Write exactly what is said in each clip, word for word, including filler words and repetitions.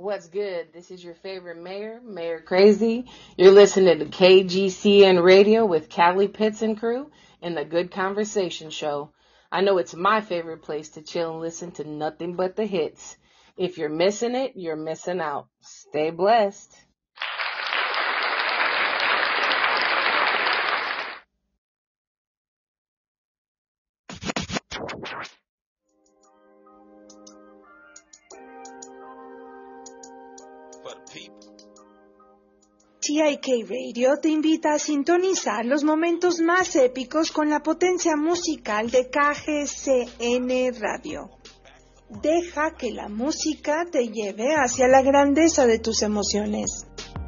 What's good? This is your favorite mayor, Mayor Crazy. You're listening to K G C N Radio with Callie Pitts and crew and the Good Conversation Show. I know it's my favorite place to chill and listen to nothing but the hits. If you're missing it, you're missing out. Stay blessed. T I K Radio te invita a sintonizar los momentos más épicos con la potencia musical de K G C N Radio. Deja que la música te lleve hacia la grandeza de tus emociones.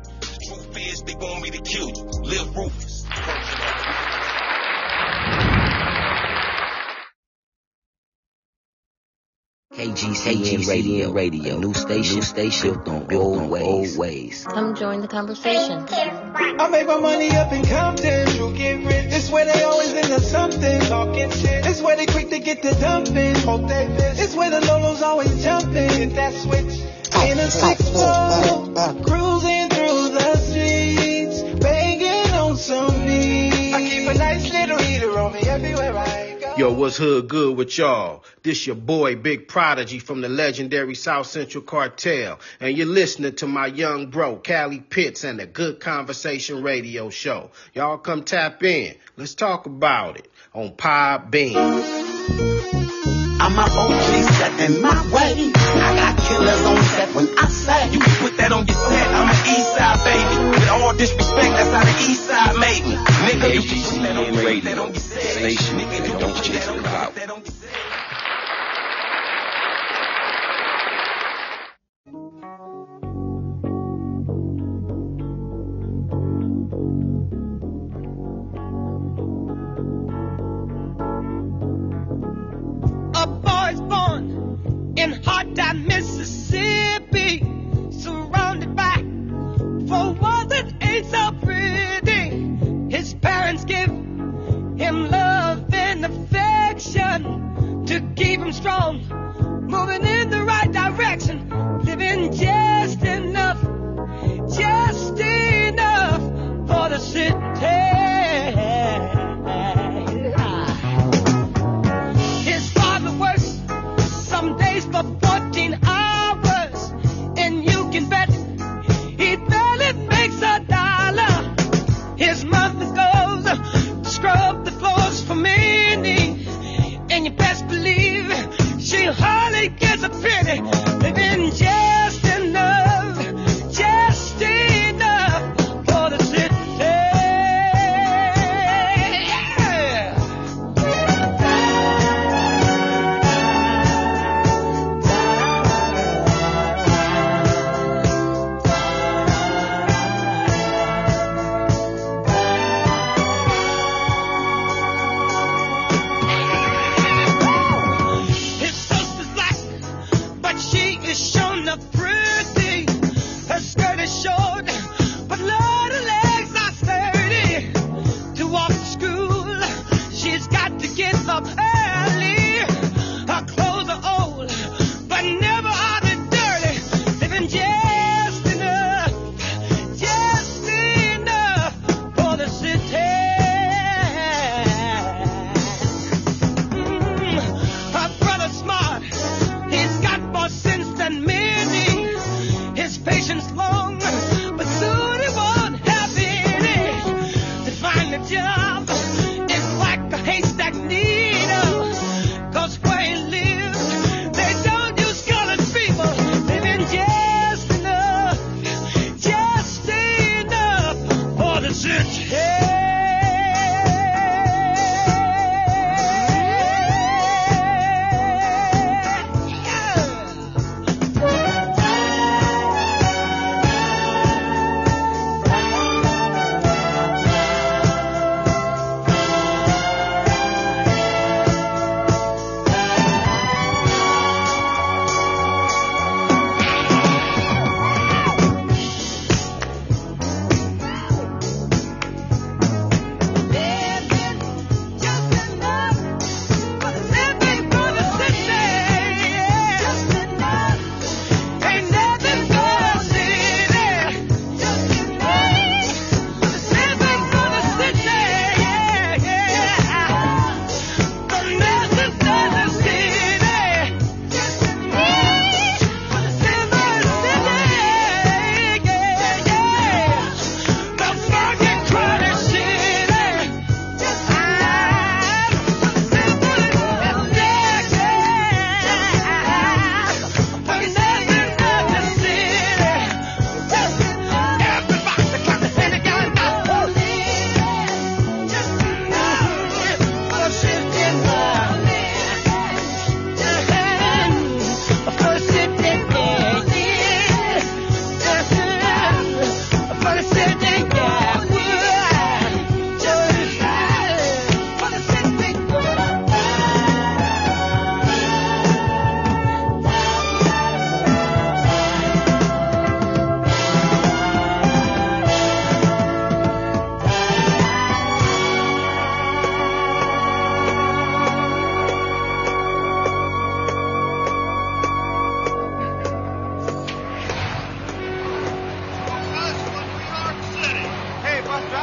K G C N Radio, Radio, a new station, new station built on old ways. ways. Come join the conversation. I make my money up in Compton. You get rich. It's where they always into something. Talking shit. It's where they quick to get the dumping. Hope they miss. It's where the Lolos always jumping. Hit that switch. In a six four, cruising through the streets, banging on some beats. I keep a nice little heater on me everywhere I go. Yo, what's hood good with y'all? This your boy, Big Prodigy from the legendary South Central Cartel. And you're listening to my young bro, Callie Pitts, and the Good Conversation Radio Show. Y'all come tap in. Let's talk about it on Podbean. I'm my O G set in my way. I got killers on set when I say you can put that on your set. I'm an east side baby. With all disrespect, that's how the east side made me. Nigga, you can put that on your radio station. Nigga, you don't chase the clout. In hot down Mississippi, surrounded by four walls that ain't so pretty. His parents give him love and affection.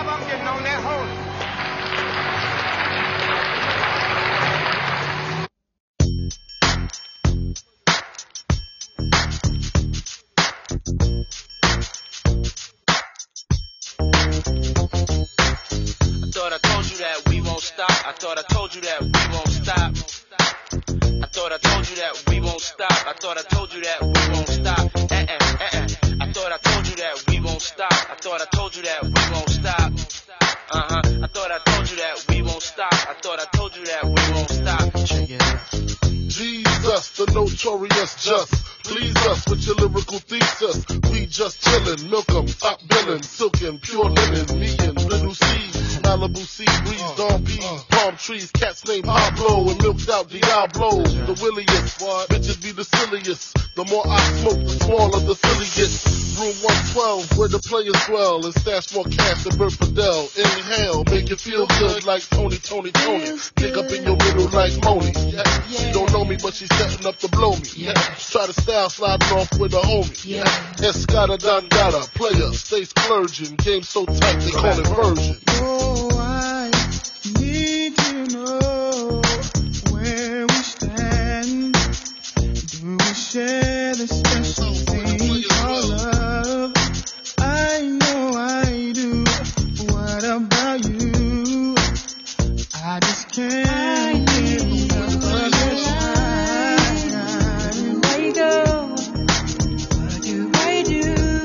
job, I'm getting on that holy. I thought I told you that we won't stop. I thought I told you that we won't stop. I thought I told you that we won't stop. I thought I told you that we won't stop. Eh eh eh eh. I thought I told you that we won't stop. I thought I told you that we won't stop. Uh huh. I thought I told you that we won't stop. I thought I told you that we won't stop. Check it out. Jesus, the notorious just. Please us with your lyrical thesis. We just chillin', milk 'em, top billin', silkin', pure linen, me and little C. Malibu sea breeze, dawn peas, palm trees, cats named Pablo and milked out Diablo. The williest, bitches be the silliest. The more I smoke, the smaller the silly gets. Room one twelve, where the players dwell, and stash more cash than Bert Fidel. Inhale, make you feel good like Tony, Tony, Tony. Dig up in your middle like Moni. Yeah. She don't know me, but she's setting up to blow me. Yeah. Try to style sliding off with a homie. Yeah. Escada Dandada, player, stay splurging. Game so tight, they call it version. Oh, I need to know where we stand. Do we share the special thing called love? I know I do. What about you? I just can't get enough of your time. Where you go? What do I do?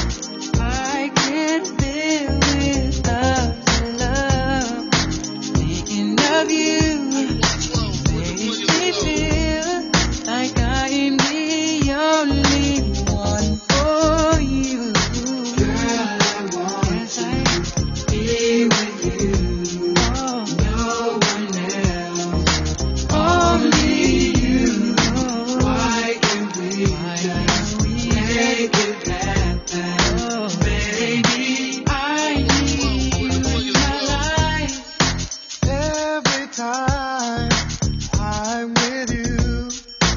I can't live without your love. Thinking of you makes me feel like I am the only one for you. Girl, I want to be with you. Oh, no one else, only you. Why can't we just make it happen? Baby, I need you in my life. Every time I'm with you,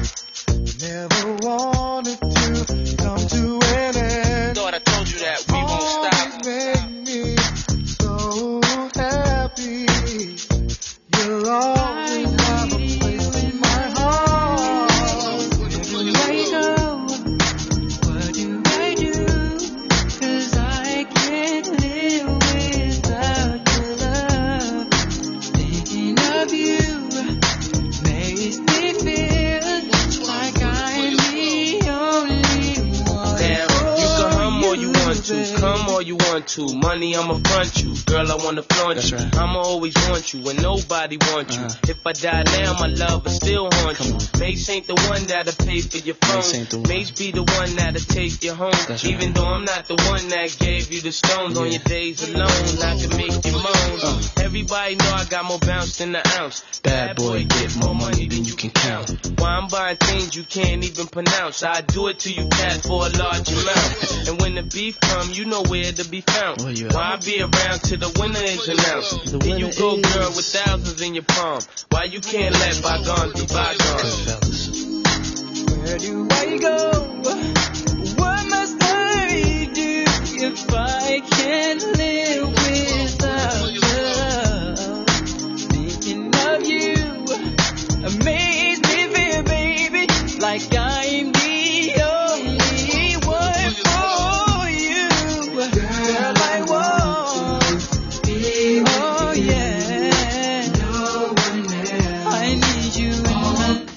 never wanted to come to an end. Thought I told you that we won't stop. Always make me so happy. You'll always have a place in my heart. Where you go? What do I do? 'Cause I can't live without your love. Thinking of you makes me feel like I'm the only one. Damn, you can hum all you want to, baby. come all you want to. Money, I'ma front you. Girl, I wanna flaunt you. I'ma always want you when nobody wants you. If I die now, my love will still haunt you. Mace ain't the one that'll pay for your phone. Mace be the one that'll take you home. Even though I'm not the one that gave you the stones on your days alone, I can make you moan. Everybody know I got more bounce than the ounce. Bad boy, get more money than you can count. Why I'm buying things you can't even pronounce. I do it to you, cat, for a large amount. And when the beef come, you know where to be found. Why I be around till the winner is announced? Then you go, girl, with thousands in your palm. Why you can't let bygones be bygones? Where do I go? What must I do if I can't live without love? Thinking of you amazes me, feel, baby, like I'm the only one for you. Girl, I want to be with oh, yeah. No one else. I need you in my life.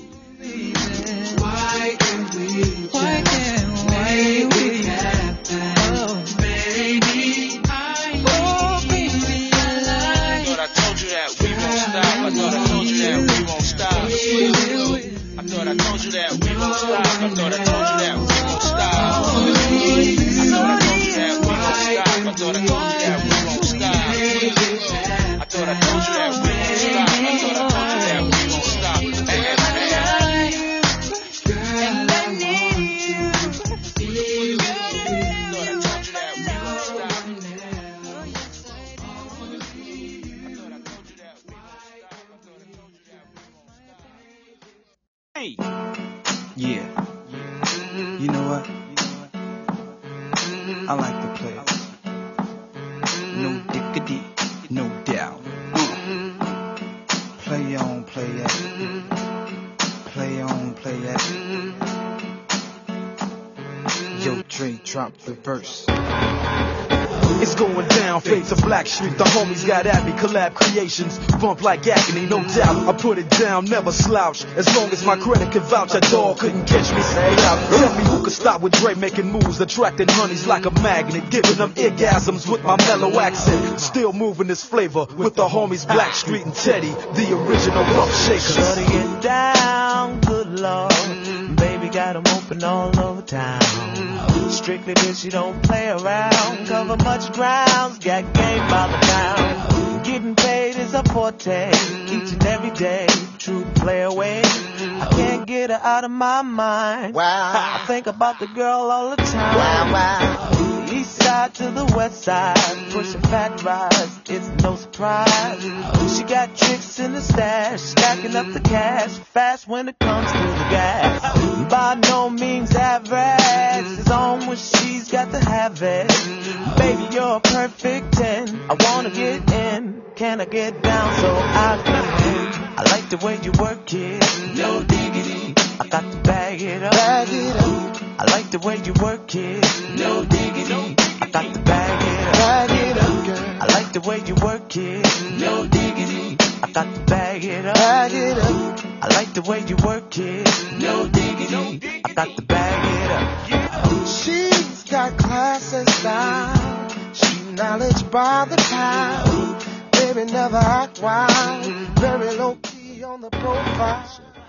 Why can't we Why can't make it happen? Oh, baby, I oh, baby, I like. I thought I told you that we won't stop. I thought I told you that we won't stop. I thought I told you that we won't stop. I thought I told you that we won't stop. I thought I told you that we won't stop. I thought I told you that we won't stop. I thought I told you that we won't stop. I thought I told you that we won't stop. Hey, hey, hey. And I need you. I thought I told you that we won't stop. I thought I told you that we won't stop. I thought I told you that we won't stop. Hey. Yeah. You know what? I like to play. No drop the verse. It's going down, fade to Blackstreet. The homies got at me, collab creations, bump like agony, no doubt. I put it down, never slouch. As long as my credit can vouch, that dog couldn't catch me. Say out. Tell me who could stop with Dre making moves, attracting honeys like a magnet, giving them orgasms with my mellow accent. Still moving this flavor with the homies Blackstreet and Teddy, the original rough shakers. Shorty get down, good lord. Baby got 'em open all over town. Strictly bitch, you don't play around. Cover much grounds, got game by the pound. Getting paid is a forte, each and every day. True play away. I can't get her out of my mind. Wow. I think about the girl all the time. Wow, wow. East side to the west side, pushing fat rides, it's no surprise. She got tricks in the stash, stacking up the cash, fast when it comes to the gas. By no means average, it's on when she's got to have it. Baby, you're a perfect ten, I wanna get in, can I get down so I can win? I like the way you work it, no diggity, I got to bag it up, bag it up. I like the way you work it, no diggity, I got to bag it up, bag it up, girl. I like the way you work it, no diggity, I got to bag it up, bag it up. I like the way you work it, no diggity, I got to bag it up. She's got class and style, she knowledge by the pound. Baby never act wild, very low key on the profile.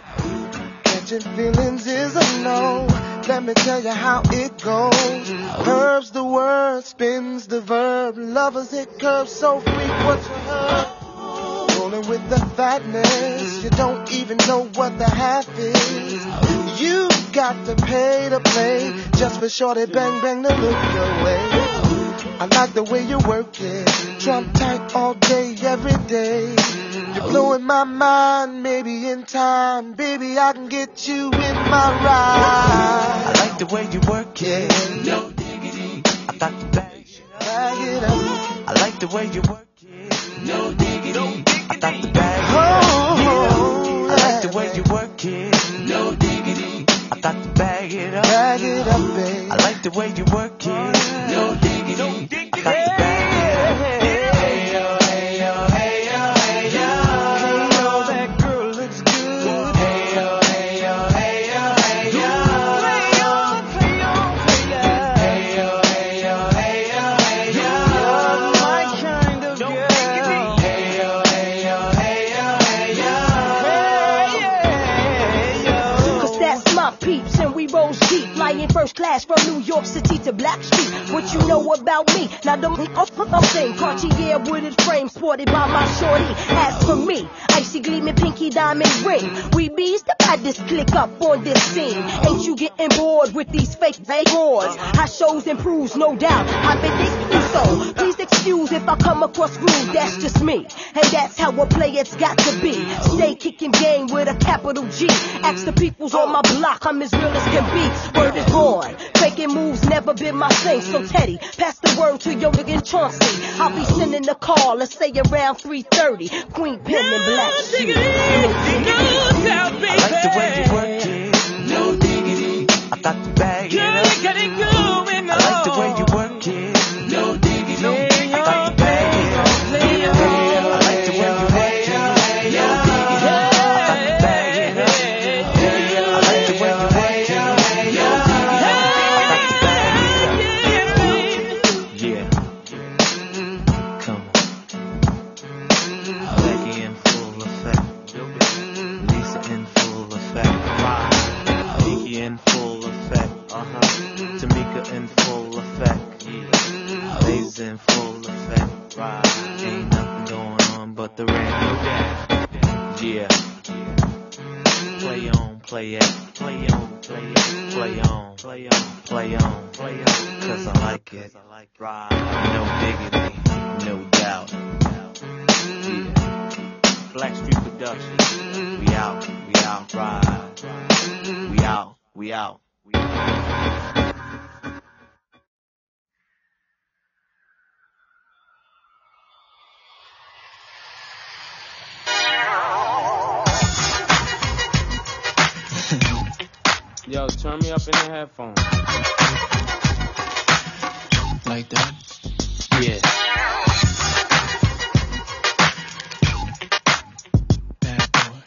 Catching feelings is a no. Let me tell you how it goes. Curves the word, spins the verb. Lovers hit curves so frequent you heard. Rolling with the fatness, you don't even know what the half is. You got to pay to play, just for shorty bang bang to look your way. I like the way you work it, Trump tight all day, every day. You're blowing my mind, maybe in time, baby, I can get you in my ride. I like the way you work it, no diggity, I got to bag it up, bag it up. I like the way you work it, no diggity, I got to bag it up. I like the way you work it, no diggity, I got to bag it up, bag it up, babe. I like the way you work it, no diggity, I got to bag it up. First class from New York City to Blackstreet. What you know about me? Now don't I'm saying Cartier wooded frame sported by my shorty. As for me, icy gleaming pinky diamond ring. We bees the baddest click up on this scene. Ain't you getting bored with these fake fake wars? High shows improves, no doubt. I've been thinking so. Please excuse if I come across rude. That's just me, and that's how a player's got to be. Stay kicking game with a capital G. Ask the peoples on my block, I'm as real as can be. Word is born. Faking moves never been my thing. So Teddy, pass the word to your nigga Chauncey. I'll be sending a call, let's say around three thirty. Queen Pen and Black Sheep. I like the way you work it, no diggity, I got to bag it up. I like the way you work it, no diggity, I got to bag it up. I like the way you work it, no diggity, I got to bag it up. I like the way you work it. In full effect, right? Ain't nothing going on but the rain. Yeah. Play on, play it, play on, play it, play on, play on, play on, play on. Cause I like it, right? No diggity, no doubt. Yeah. Blackstreet Productions. We out, we out, right? We out, we out, we out. Yo, turn me up in the headphones. like that. Yeah. Bad boy.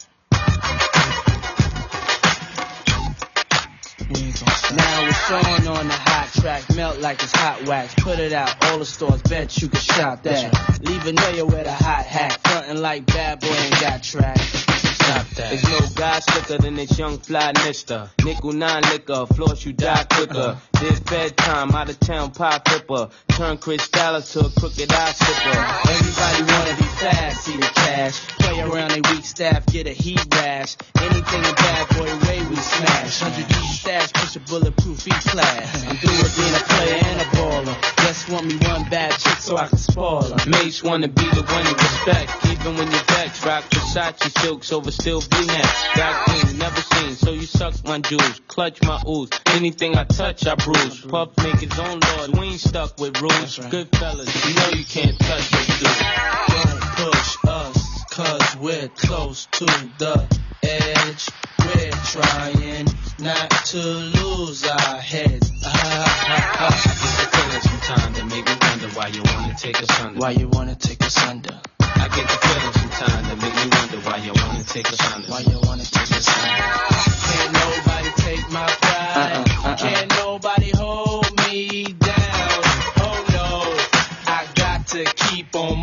We ain't gonna stop. Now it's on on the hot track, melt like it's hot wax. Put it out, all the stores, bet you can shop that. Right. Leave a nigga with a hot hat, frontin' like bad boy ain't got track. Stop that. There's no guy slicker than this young fly mister. Nickel nine liquor, floss you die quicker. This bedtime, out of town pie flipper. Turn Chris Dallas to a crooked eye slipper. Everybody wanna be fast, see the cash. Play around they weak staff, get a heat rash. Anything a bad boy way we smash. Hundred deep stash, push a bulletproof E-class. I'm through with being a player and a baller. Just want me one bad chick so I can spoil her. Mates wanna be the one you respect, even when you're vexed. Rock Versace silks over still V-necks. Got things never seen, so you suck my jewels, clutch my ooze. Anything I touch, I bruise. Puff make his own laws, we ain't stuck with rules. Right. Good fellas, you know you can't touch this dude. Don't push us, cause we're close to the edge. We're trying not to lose our heads. Ah, ah, ah. I get the feeling sometimes that make me wonder why you wanna take us under. Why you wanna take us under? I get the feeling sometimes that make me wonder why you wanna take us under. Why you wanna take us under? Can't nobody take my pride. Uh-uh, uh-uh. Can't nobody hold me down. Oh no, I got to keep on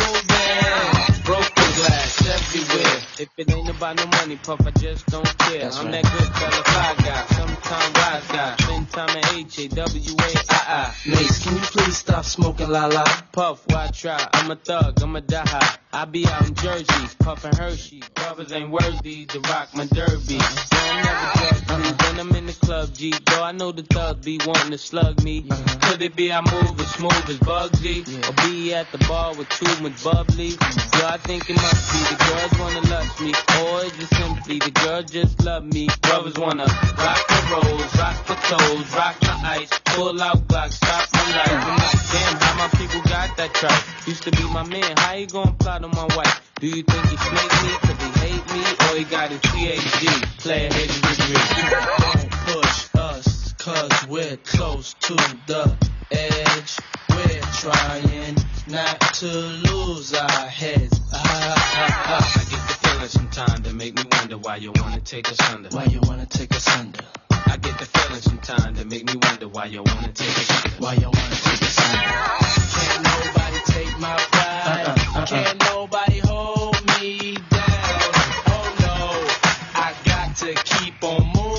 moving. Broken glass everywhere. If it ain't about no money, Puff, I just don't care. That's I'm right. that good fella, fly guy, sometime wise guy. Spend time at H A W A I I. Mace, can you please stop smoking la la? Puff, why try? I'm a thug, I'm a die high. I be out in Jersey, puffin' Hershey. Brothers ain't worthy to rock my derby. So I'm never judge me when I'm in the club, G. Though I know the thugs be wanting to slug me. Uh-huh. Could it be I move as smooth as Bugsy? Yeah. Or be at the bar with too much bubbly? Yo, I think it must be the girls wanna lust me. Or is it simply the girls just love me? Brothers wanna rock the rolls, rock the toes, rock the ice, pull out Glock, stop my life. I'm like, damn, how my people got that tripe? Used to be my man, how you gonna plot on my wife? Do you think he snake me cause he hate me? Or he got his P H D, player his degree? Don't push us, cause we're close to the edge. We're trying not to lose our heads. Ah, ah, ah. I get the feeling sometimes that make me wonder why you wanna take us under. Why you wanna take us under? I get the feeling sometimes that make me wonder why you wanna take us under. Why you wanna take us under? Can't nobody take my pride. Uh-uh, uh-uh. Can't nobody hold me down. Oh no, I got to keep on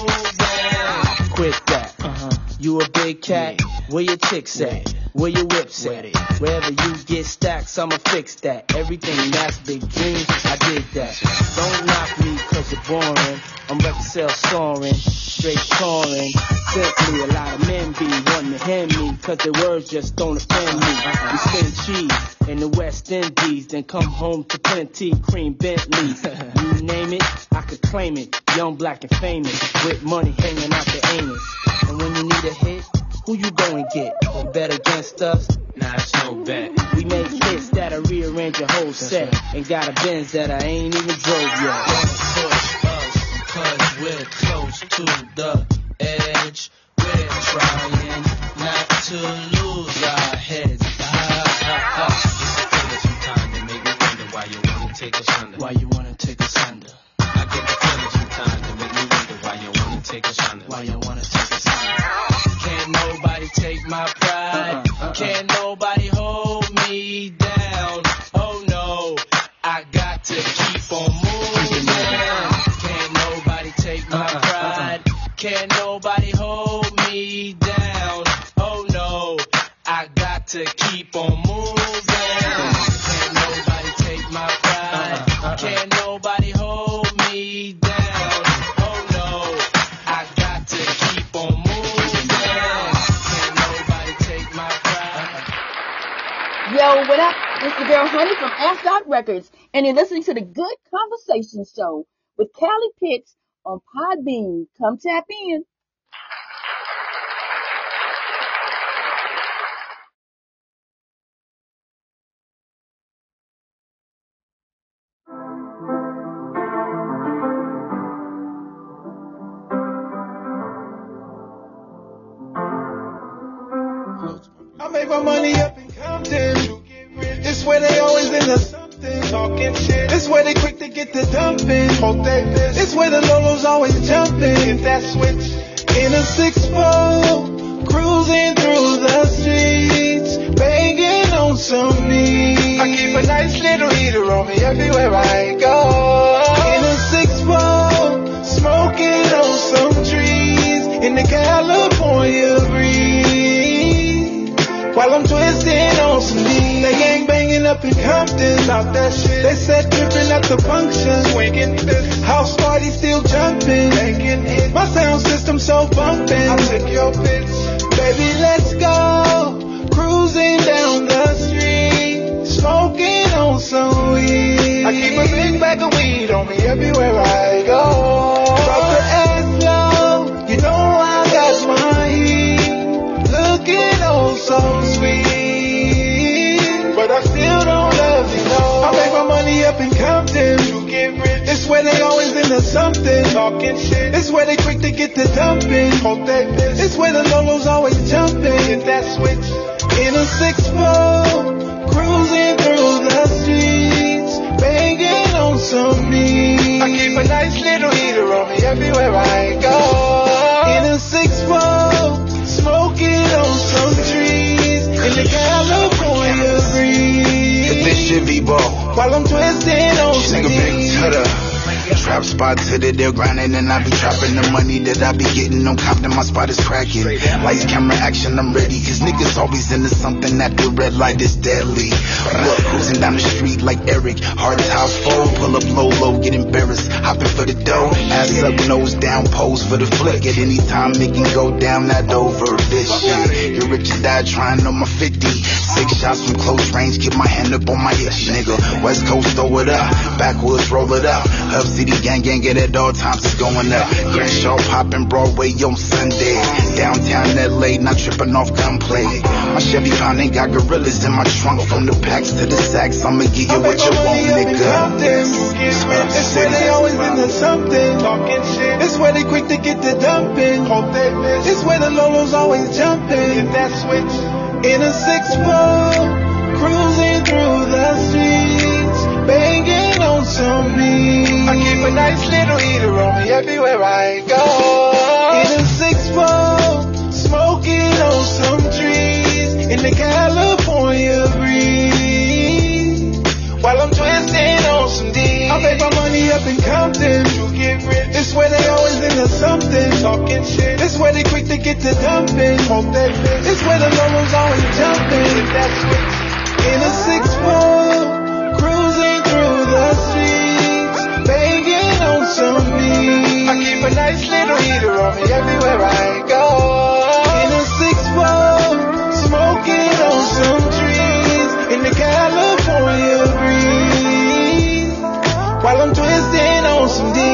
moving. Quit that. Uh-huh. You a big cat? Yeah. Where your chicks at? Where your whips Where at? they at? Wherever you get stacks, I'ma fix that. Everything that's big dreams, I did that. Don't knock me cause you're boring. I'm record sales soaring, straight touring. Simply a lot of men be wanting to hand me cause their words just don't offend me. We spend cheese in the West Indies, then come home to plenty cream Bentleys. You name it, I could claim it. Young, black, and famous, with money hanging out the anus. And when you need a hit, who you go and get? Or bet against us? Nah, it's no bet. We make hits that'll rearrange your whole set. And got a Benz that I ain't even drove yet. Don't push us, cause we're close to the edge. We're trying not to lose our heads. Ah, ah, ah. It's a feeling sometimes that make me wonder why you wanna take us under. Why you wanna take us under? I get the feeling sometimes that make me wonder why you wanna take us under. Why you wanna take us under? Can't nobody take my pride. Uh-uh, uh-uh. Can't nobody hold me down. Oh no, I got to keep on moving. Can't nobody take my Uh-uh, pride. Can't nobody hold me down. Oh no, I got to keep on moving. Can't nobody take my pride. Uh-uh, uh-uh. Can't nobody hold me down. Oh no, I got to keep on moving. Can't nobody take my pride. Yo, what up? This is the girl Honey from Ascot Records, and you're listening to the Good Conversation Show with Callie Pitts on Podbean. Come tap in. I make my money up in Compton. This where they always in the something. Talking shit. This where they quick to get the dumping. Hope they piss. This where the Lolos always jumping. Hit that switch. In a six four. Cruising through the streets. Banging on some beats. I keep a nice little heater on me everywhere I go. In a six four. Smoking on some trees. In the California breeze. While I'm twisting on some D's. They gang banging up in Compton. Out that shit. They said tripping at the function. Swinging this. House party still jumping. Banging hit. My sound system so bumping. I took your pitch. Baby, let's go. Cruising down the street. Smoking on some weed. I keep a big bag of weed on me everywhere I go. Drop the ass low. You know I got my heat. Looking oh so sweet. But I still don't love you, no. I make my money up in Compton. You get rich. It's where they always into something. Talking shit. It's where they quick to get the dumping. Hope they piss. It's where the Lolos always jumping. Hit that switch. In a six four. Cruising through the streets. Banging on some beats. I keep a nice little heater on me everywhere I go. In a six four. Smoking on some trees. In the California breeze. Hit this Chevy ball. While I'm twisting on some Nigga big to the trap spot to the deal grinding, and I be trapping the money that I be getting. I'm confident my spot is cracking. Lights, camera, action, I'm ready. Cause niggas always into something that the red light is deadly. Look, cruising down the street like Eric. Hard top four, pull up low, low, get embarrassed. Hopping for the dough, ass up, nose down, pose for the flick. At any time it can go down that over bitch shit. You're rich and die trying on my fifty. Six shots from close range, keep my hand up on my itch, nigga. West Coast, throw it up. Backwoods, roll it up. Hub City, gang, gang, get at all times, it's going up. Crenshaw popping Broadway on Sunday. Downtown L A, not tripping off gunplay. My Chevy pounding got gorillas in my trunk. From the packs to the sacks, I'ma get you what you want, nigga. It's where they always into something. Talking shit. It's where they quick to get the dumping. Hope they miss. It's where the Lolos always jumping. Hit that switch. In a six four. Cruising through the streets. Banging on some beats. I keep a nice little heater on me everywhere I go. In a six four. Smoking on some trees. In the California breeze. While I'm twisting on some D's. I make my money up in Compton. You get rich. It's where they always into something. Talking shit. It's where they quick to get the dumping. Hope they piss. It's where the Lolos always jumping. Hit that switch. In a six four. Cruising through the streets. Banging on some beats. I keep a nice little heater on me everywhere I go. In a six four. Smoking on some trees. In the California breeze. While I'm twisting on some D.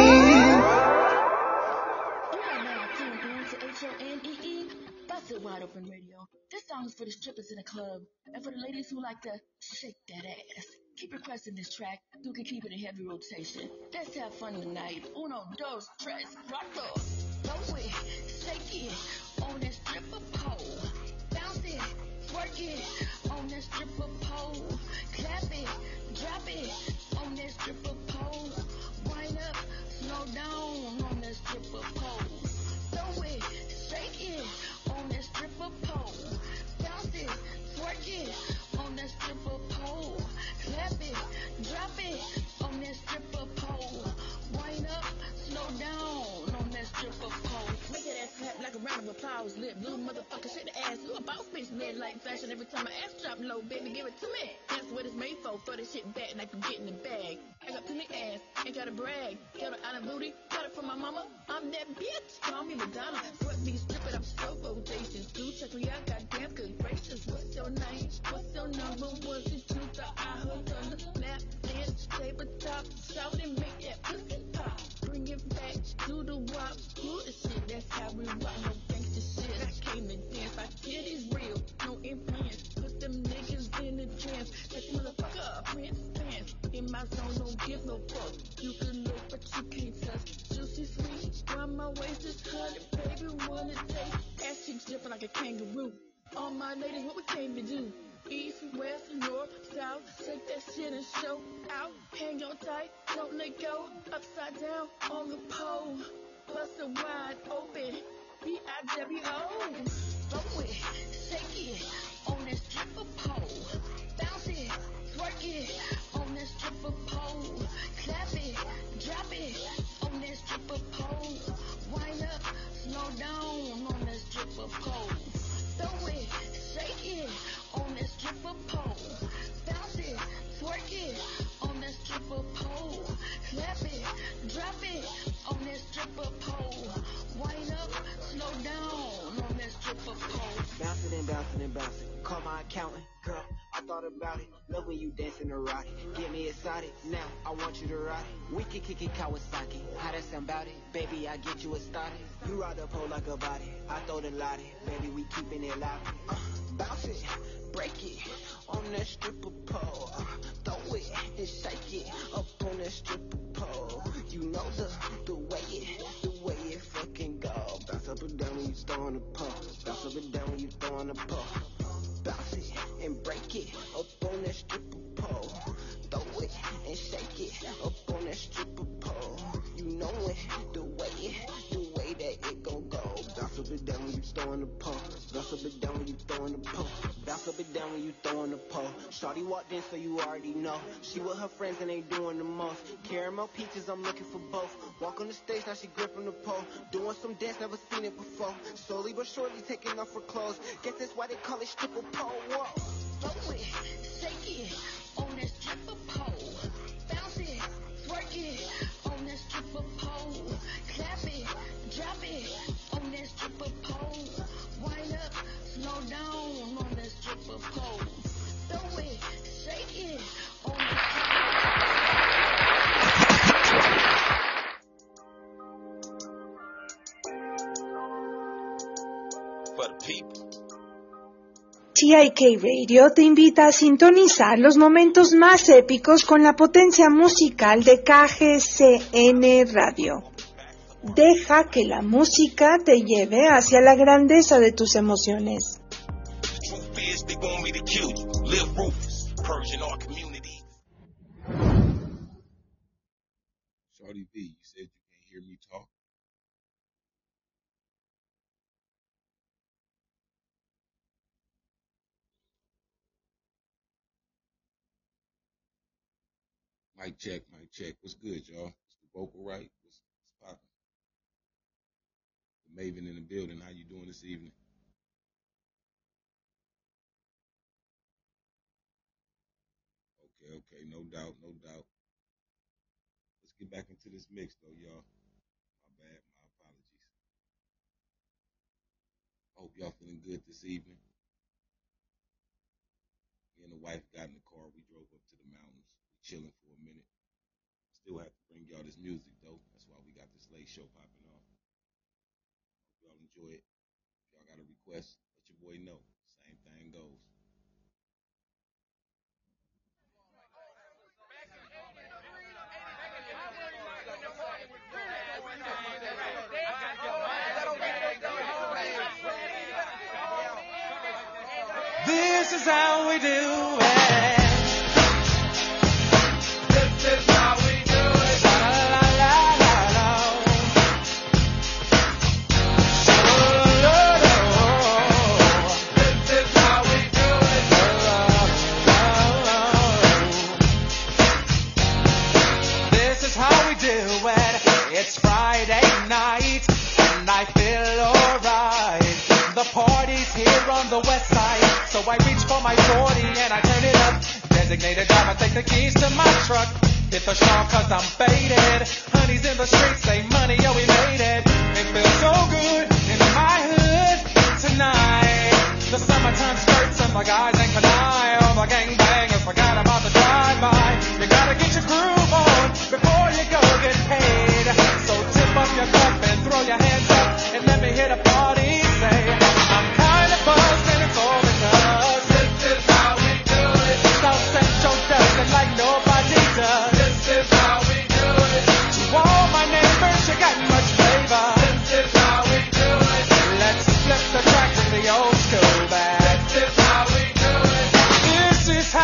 Wide Open Radio. This song is for the strippers in the club and for the ladies who like to shake that ass. Keep requesting this track. You can keep it in heavy rotation. Let's have fun tonight. Uno, dos, tres, cuatro. Throw it, shake it on that stripper pole. Bounce it, work it on that stripper pole. Clap it, drop it on that stripper pole. Wind up, slow down on that stripper pole. Throw it, shake it on that stripper pole. Bounce it, twerk it on that stripper pole. Clap it, drop it on that stripper pole. Wind up, slow down on that stripper pole. Make that ass clap like a round of applause. Lip blue motherfucker, shake the ass. You a boss bitch, red like fashion. Every time my ass drop low, baby, give it to me. That's what it's made for. Throw that shit back like you get in the bag. I got plenty ass, ain't gotta brag. Got it out of booty, got it from my mama. I'm that bitch, call me Madonna. Sweat me, strip it, I'm so bodacious. Do check me out, goddamn good gracious. What's your name? What's your number? Was it you thought I heard on the lap dance, tabletop, shout and make that pussy pop. Bring it back to the wop, good shit. That's how we rock, no gangsta shit. I came to dance, I get it real, no influence. Put them niggas in the trance. That motherfucker up, pants, pants. In my zone, don't give no fuck. You can look, but you can't touch. Juicy sweet, round my waist is honey, baby, wanna taste. Ass cheeks different like a kangaroo. All my ladies, what we came out, shake that shit and show out. Hang on tight, don't let go. Upside down on the pole, bust it wide open. B I W O. Throw it, shake it on that stripper pole. Bounce it, twerk it on that stripper pole. Clap it, drop it on that stripper pole. Wind up, slow down on that stripper pole. Throw it, shake it on that stripper pole. Bounce it, twerk it on that stripper pole. Clap it, drop it on that stripper pole. Wind up, slow down on that stripper pole. Bounce it and bounce it and bounce it. Call my accountant, girl, I thought about it. Love when you dancing erotic. Get me excited, now I want you to ride it. We can kick it Kawasaki. How that sound about it? Baby, I get you a started. You ride the pole like a body. I throw the lottie. Baby, we keeping it loud. Uh, bounce it, break it on that stripper pole. Uh, throw it and shake it up on that stripper pole. You know the the way it, the way it fucking go. Bounce up and down when you throwing the pole. Bounce up and down when you throwing the pole. Bounce it and break it up on that stripper pole. Throw it and shake it up on that stripper pole. You know it, the way it, the way that it gon' go. Bounce up and down when you throwing the pole. Bounce up and down when you throwing the pole. Bounce up and down when you throwing the pole. Shawty walked in, so you already know. She with her friends and they doing the most. Caramel peaches, I'm looking for both. Walk on the stage, now she gripping the pole. Doing some dance, never seen it before. Slowly but surely taking off her clothes. Guess that's why they call it stripper pole. Whoa. Throw it, shake it on that stripper pole. Bounce it, twerk it on that stripper pole. Clap it, drop it on that stripper pole. Wind up, slow down on that stripper pole. Throw it, shake it on the For the people. T I K Radio te invita a sintonizar los momentos más épicos con la potencia musical de K G C N Radio. Deja que la música te lleve hacia la grandeza de tus emociones. Shorty B, you said you can't hear me talk? Mic check, mic check. What's good, y'all? It's the vocal right. What's, what's poppin'? The Maven in the building. How you doing this evening? Okay, okay. No doubt, no doubt. Let's get back into this mix, though, y'all. My bad. My apologies. I hope y'all feeling good this evening. Me and the wife got in the car. We drove up to the mountains. We chilling for a minute. Still have to bring y'all this music, though. That's why we got this late show popping off. Hope y'all enjoy it. If y'all got a request, let your boy know. Same thing goes. This is how we do it. This is how we do it. La la la la la. La la la. This is how we do it. La la la. This is how we do it. It's Friday night and I feel alright. The party's here on the west side. So I reach for my forty and I turn it up. Designated driver, take the keys to my truck. Hit the shawl cause I'm faded. Honey's in the streets, say money, yo, we made it. It feels so good in my hood tonight. The summertime skirts and the guys ain't canine. All the gangbangers forgot about the drive-by. You gotta get your groove on before you go get paid. So tip up your cup and throw your hands up and let me hit a party. Say, I'm kinda buzzed and it's all because this is how we do it. South Central does it like nobody does. This is how we do it. To all my neighbors, you got much flavor. This is how we do it. Let's flip the track to the old school back. This is how we do it. This is how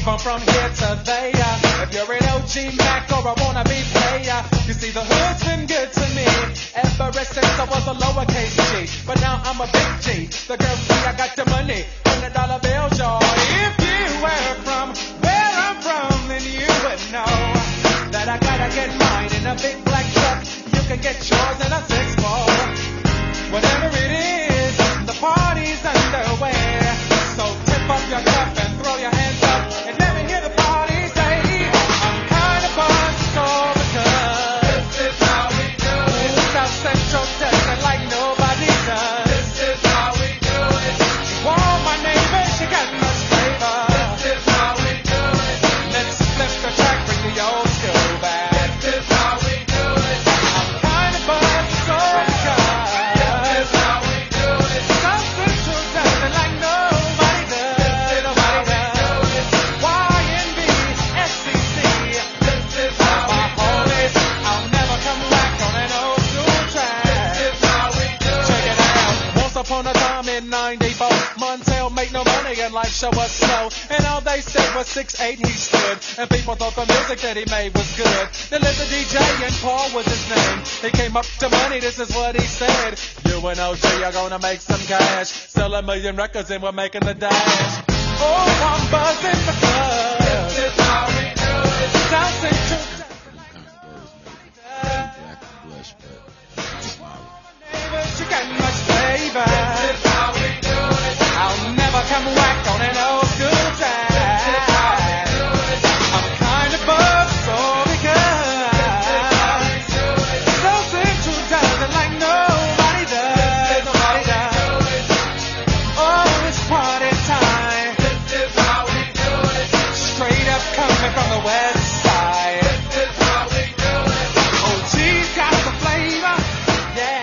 From from here to there. If you're an O G Mac or a wannabe player, you see the hood's been good to me ever since I was a lowercase G. But now I'm a big G. The girls see I got the money, hundred dollar bills, y'all. If you were from where I'm from, then you would know that I gotta get mine in a big black truck. You can get yours in a six four. Whatever it is, the party's underway. So tip up your cup and throw your hands up and let me hear the party say, I'm kind of buzzed so because this is how we do it. South Central does it like nobody does. This is how we do it. Whoa, my neighbor, she got much flavor. This is how we do it. Let's flip the track, bring the old school back. This is how we do it. I'm kind of buzzed so because this is how we do it. South Central does it like nobody does. Nobody does. Y N B, S C C. This is how my homies. I'll never come back on an old school track. This is how we do it. Check it out. Once upon a time in ninety-four, Montel made no money and life show was slow. And all they said was six eight he stood. And people thought the music that he made was good. Then lived the D J and Paul was his name. He came up to money, this is what he said. You and O G are gonna make some cash. Sell a million records and we're making the dash. Oh, I'm buzzing the club. This is how we do it. South Central. She got much flavor. This is how we do it. I'll never come whack on an old school track. This is how we do it. I'm kind of buzzed so because this is how we do it. South Central does it like nobody does. Nobody does. Oh, it's party time. This is how we do it. Straight up coming from the west side. This is how we do it. O G's got the flavor. Yeah.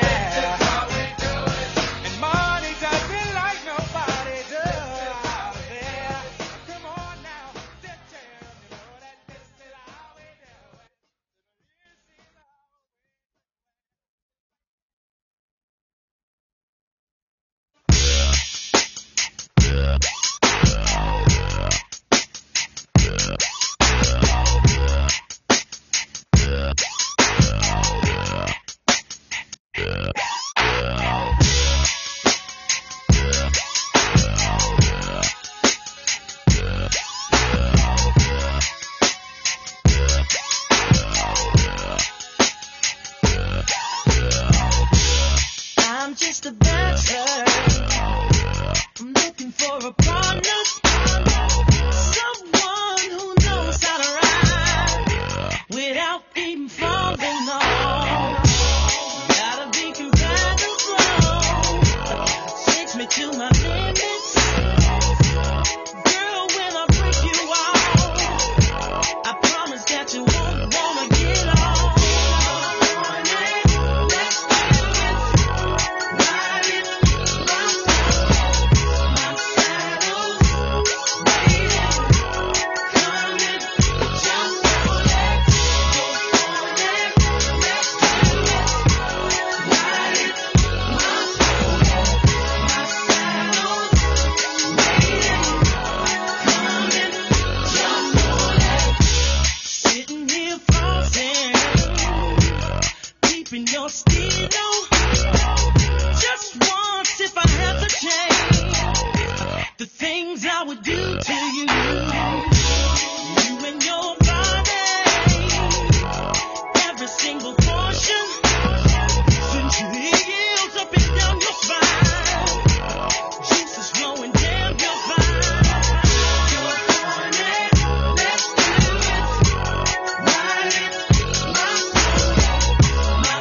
I'm just a bachelor. I'm looking for a partner, someone who knows how to ride without even falling off. Gotta be compatible, takes me to my limits. Girl, when I break you off, I promise that you won't wanna get off. Your stilo, just once if I had the chance, the things I would do to you, you and your body, every single portion, sensually yields up and down your spine, juices flowing down your spine. You're horny, let's do it, ride it, my soul, my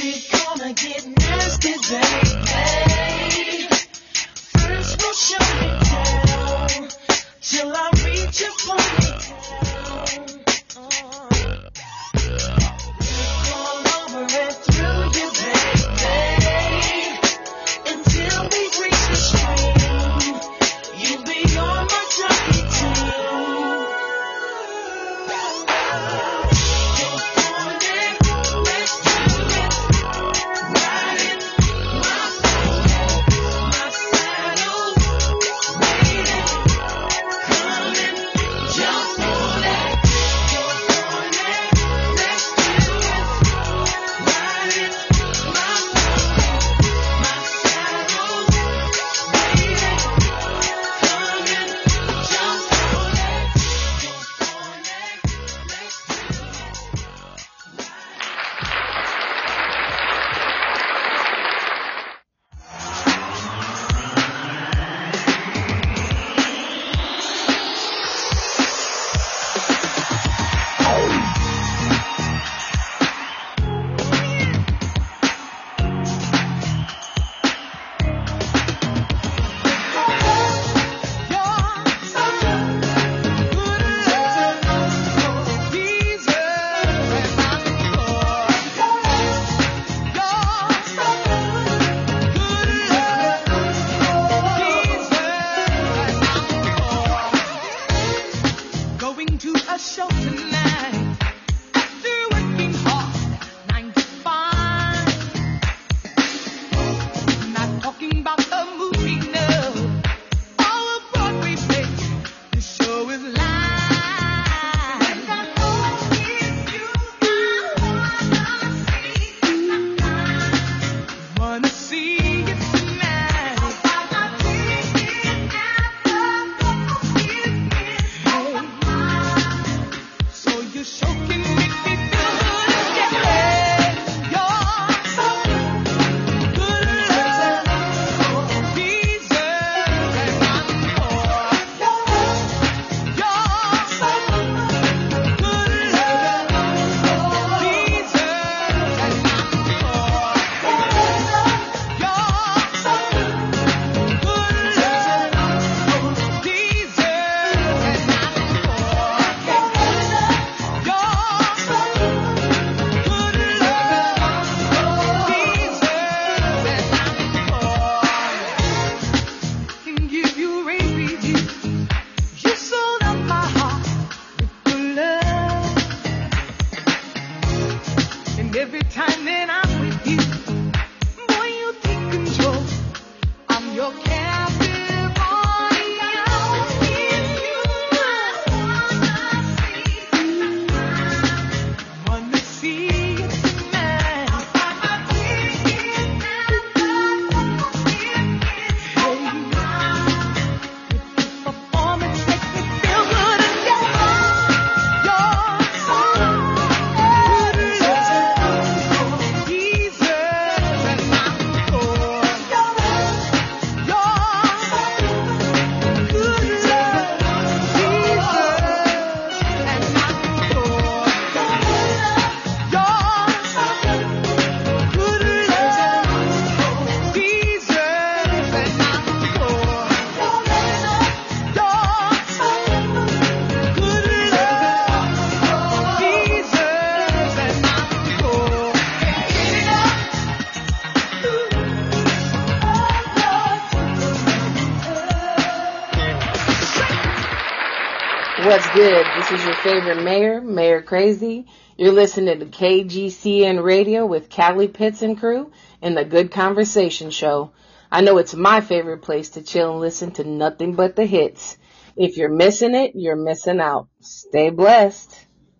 get nasty, baby. First we'll show you What's good? This is your favorite mayor, Mayor Crazy. You're listening to K G C N Radio with Callie Pitts and crew and the Good Conversation Show. I know it's my favorite place to chill and listen to nothing but the hits. If you're missing it, you're missing out. Stay blessed.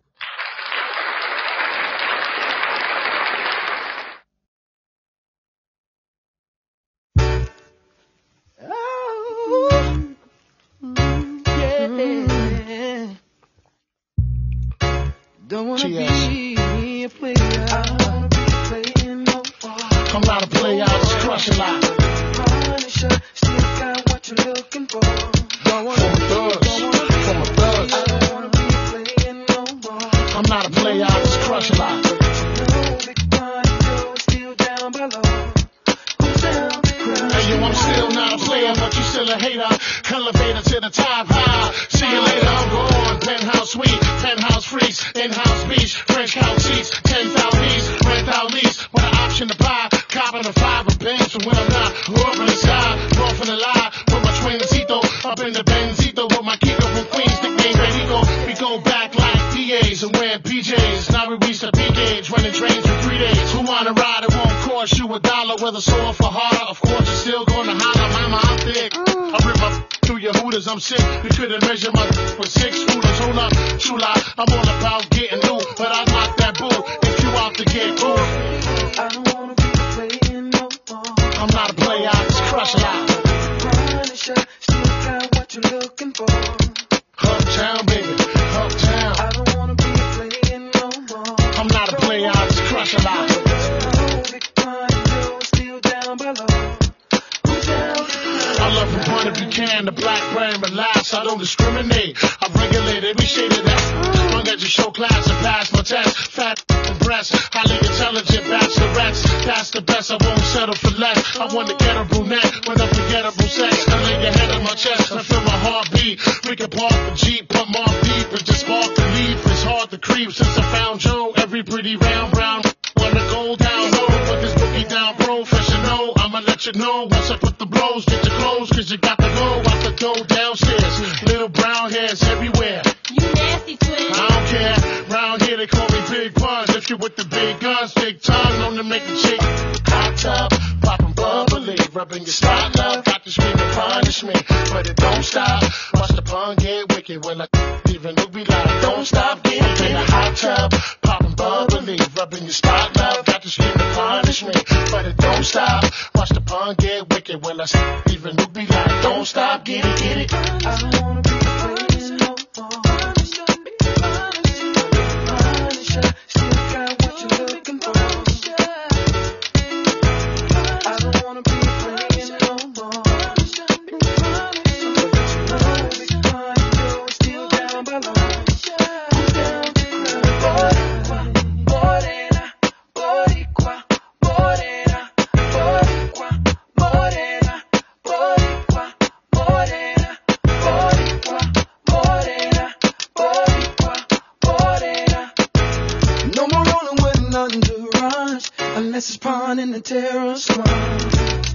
Don't wanna be a player. I don't wanna be playing no more. I'm not a player, I just crush a lot. Punisher, still got what you're looking for. Don't wanna be, don't wanna be from a thug. I don't wanna be playing no more. I'm not a player, I just crush a lot. No big one, you're still down below. Who's down below? Hey, yo, I'm still not a player, but you still a hater. Elevator to the top high. See you later, I'm gone. Penthouse suite, penthouse freaks, in-house beach, French couch seats, ten thousand east, rent out lease, with an option to buy, copping a five of bands, so when I'm not, up in the sky, off in the lie, with my twincito, up in the Benzito, with my Kiko from Queens, nickname Benito, we go back like D As and wearing P Js, now we reach the P gauge, running trains for three days, who wanna ride, it won't cost you a dollar, whether sore for harder, of course you're still gonna holler, mama, I'm thick, I rip up through your hooters, I'm sick, we couldn't measure my with six rulers, hold up, true lie, I'm all about getting new, but I knock that bull if you out to get cool. I don't wanna be playing no more. I'm not a player, I just crush a lot. Punisher, still got what you're looking for. Uptown, baby, uptown. I don't wanna be playing no more. I'm not a player, I just crush a lot. No big one, you're still down below. I love from point if you can, the black brand, relax, I don't discriminate, I regulate every shade of that, long as you show class and pass my test, fat breasts, highly intelligent bachelorettes, that's the best, I won't settle for less, I want to get a brunette with unforgettable sex, I lay your head on my chest, I feel my heartbeat, we can park the Jeep, put more deep, and just spark the leaf, it's hard to creep since I found Joe, every pretty round brown, wanna go down low, put this boogie down professional, I'ma let you know, once I put the blows, get your clothes, cause you got to go out the door downstairs, little brown hairs everywhere, you nasty twin, I don't care, round here they call me Big Pun, if you with the big guns, big tongue, known to make the chick, hot tub, poppin' bubbly, rubbing your spot love, got to scream and punish me, but it don't stop, watch the pun get wicked, when I even look be like, don't stop getting in a hot tub, poppin' bubbly, rubbing your spot love, got to scream and punish me, but it don't stop, watch fun get wicked when I stop even to be like, don't stop, get it, get it. I don't wanna be playing no more. Punisher, Punisher, still got what you're looking for. I don't wanna be playing no more. Punisher, Punisher, still down below. Unless it's pawn in the terror squad.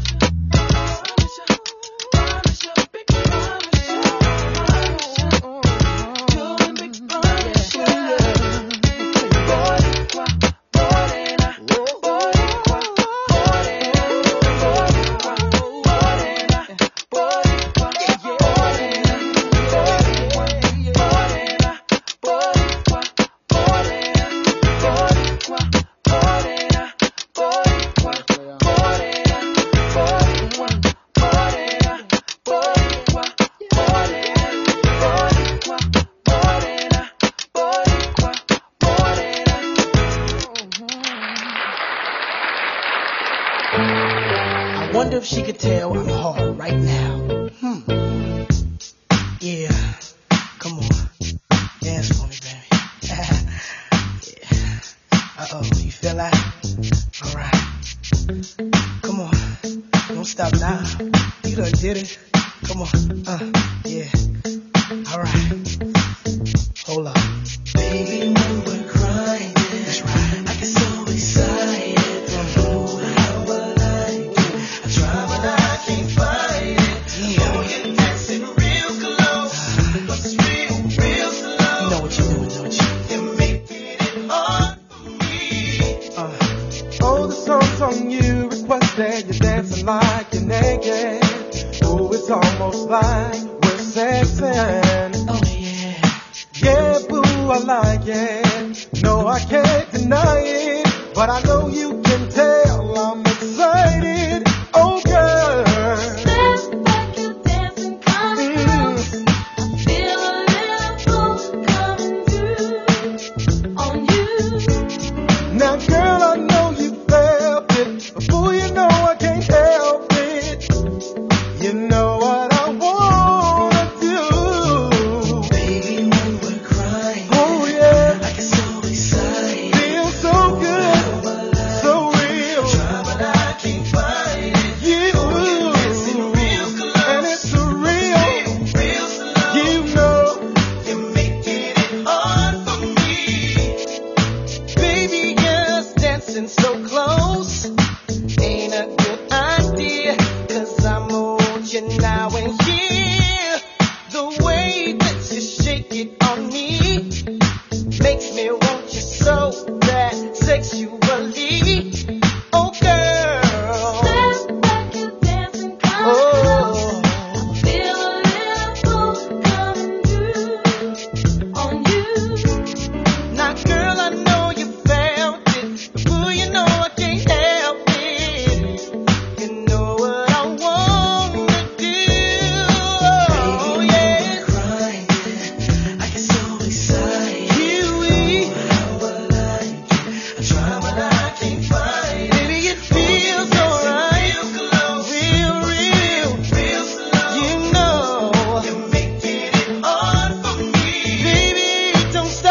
I wonder if she could tell I'm hard right now. Hmm. Yeah. Come on. Dance for me, baby. Yeah. Uh-oh. You feel that? All right. Come on. Don't stop now. You done did it. Come on. Uh, yeah. All right. Hold up. Baby, we were crying. That's right. I get so excited. On you requested, you're dancing like you're naked. Oh, it's almost like we're sexing. Oh yeah. Yeah, boo, I like it. No, I can't deny it, but I know you can tell I'm excited. Oh, girl. Step like you're dancing, coming close. I feel a little pull coming through on you. Now, girl, I know you felt it. Before you know I can't help it. You know what I wanna do. Baby, we were crying. Oh yeah. I get so excited. Feel so good. So real. Try but I can't find it. You. And it's so real. You know. You're making it hard for me. Baby, yes, dancing so close ain't a good idea, 'cause I want you now and here. The way that you shake it on me makes me want you so bad sexually. Oh girl. Step like you're dancing, coming Oh. close. Feel a little pull coming through on you. Now girl, I know you felt it. Before you know I can't help it. You know what I wanna do. Oh yeah. Crying. I get so excited. Kiwi. How I like it. I try but I can't find it. Baby, it feels alright. Real, real. You know. You're making it hard for me. Baby, don't stop.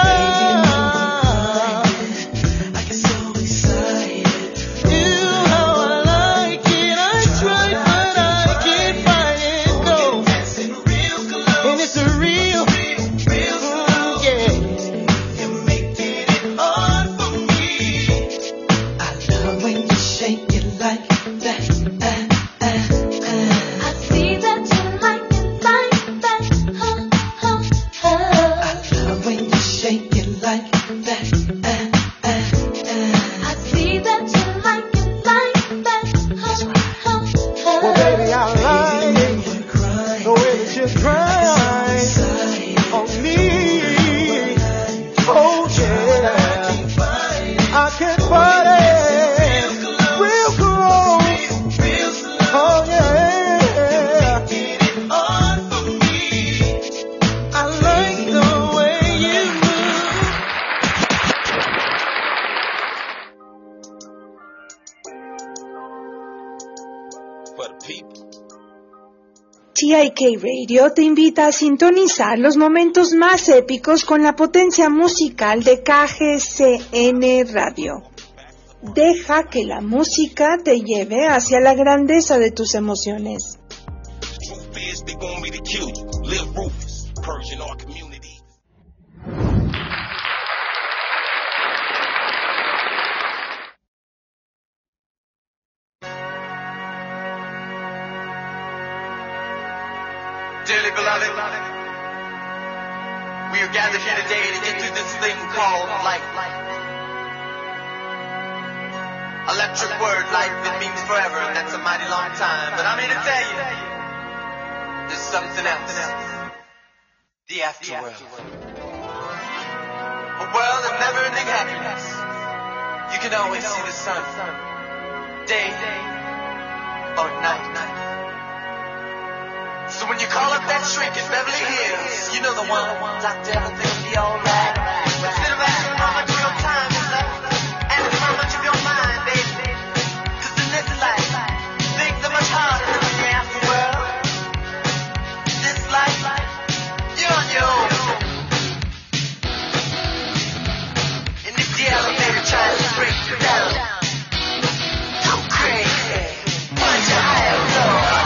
I get so excited. You how I like it. I try, but I can't find it. No. Dancing real close. And it's a real, Real mm, yeah. You're making it hard for me. I love when you shake it like that. Uh, uh, uh. I see that you like it like that. Huh, huh, huh. I love when you shake it like that. Uh, uh, uh. I see that you like it like that. Huh, huh, huh. Well, baby, I like it. We're crying. The way that you cry Excited. on me. Oh yeah. I can find it. Real close. for the people. T I K Radio te invita a sintonizar los momentos más épicos con la potencia musical de K G C N Radio. Deja que la música te lleve hacia la grandeza de tus emociones. Dearly beloved, we are gathered here today to get through this thing called life. Electric word, life, it means forever, and that's a mighty long time. But I'm here to tell you, there's something else. The afterworld. A world of never-ending happiness. You can always see the sun, day or night. So when you call up that shrink in Beverly Hills, you know the one, Doctor Everything will be alright. Instead of asking how much of your time is left, ask how much of your mind, baby. Cause in this life, things are much harder than in the afterworld. This life, you're on your own. And if the elevator tries to break you down, go crazy, find your higher floor.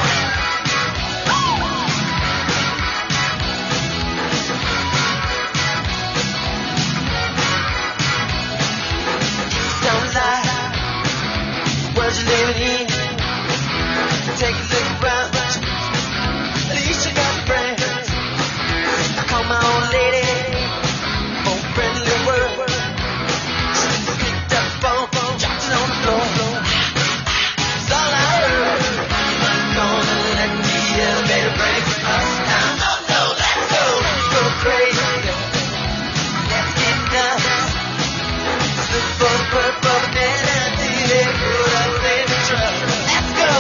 You're living in. Take a look around. At least you got friends. I call my old lady for a friendly word. She picked up the phone, dropped it on the floor. That's all I heard. I'm gonna let the elevator break us down. Oh no, let's go, go crazy. Let's get nuts. Look for the purple banana. Put up in the truck. Let's go.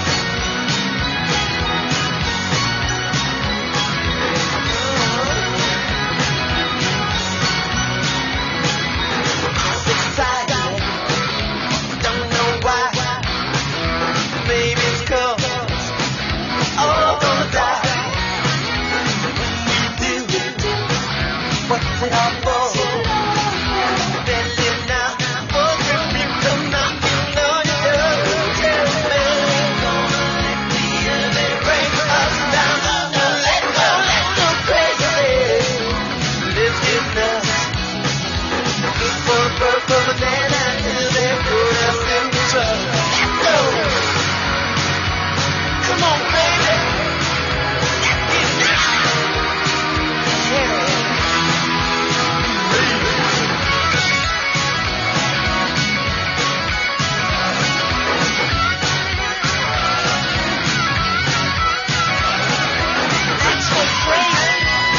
Excited. Don't know why. Maybe it's 'cause all gonna die. When we do, what's it all for? Then live now. Purple banana till they put us in the truck. Let's go. Come on, baby. Let's get down. Yeah. Let's go crazy.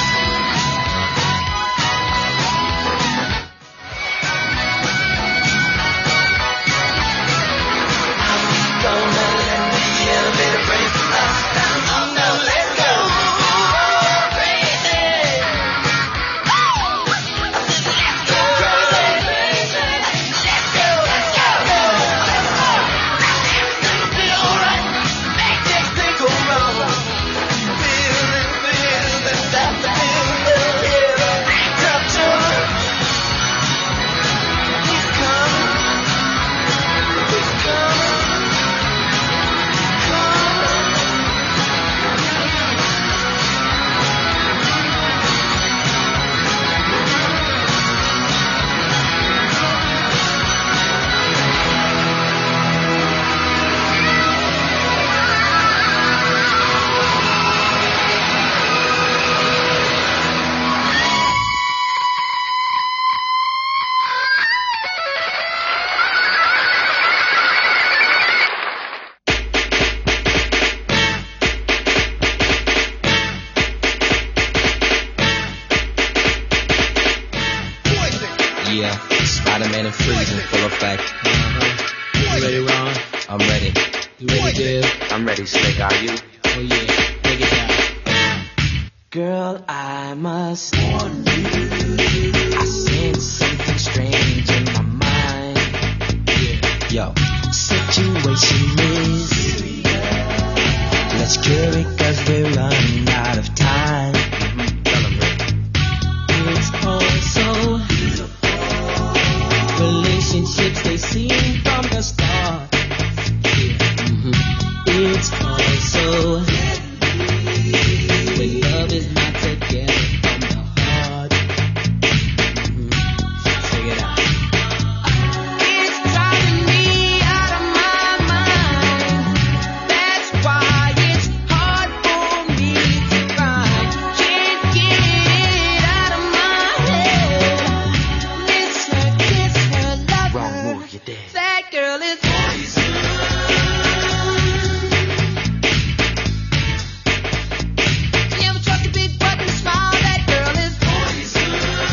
Spider-Man and Freeze in full effect. Uh-huh. You ready, Ron? I'm ready. You ready, Dib? I'm ready, Slick. Are you? Oh yeah, take it down. Girl, I must warn you, I sense something strange in my mind. Yeah. Yo. Situation is serious. Jerry, cause we're running out of time. It's all so beautiful. Relationships, they seem from the start. It's all so when love is not together from the heart. Check it out. It's driving me out of my mind. That's why it's hard for me to find. Can't get it out of my head. Miss her, kiss her, love her. That girl is poison. Never trust a big button smile. That girl is poison.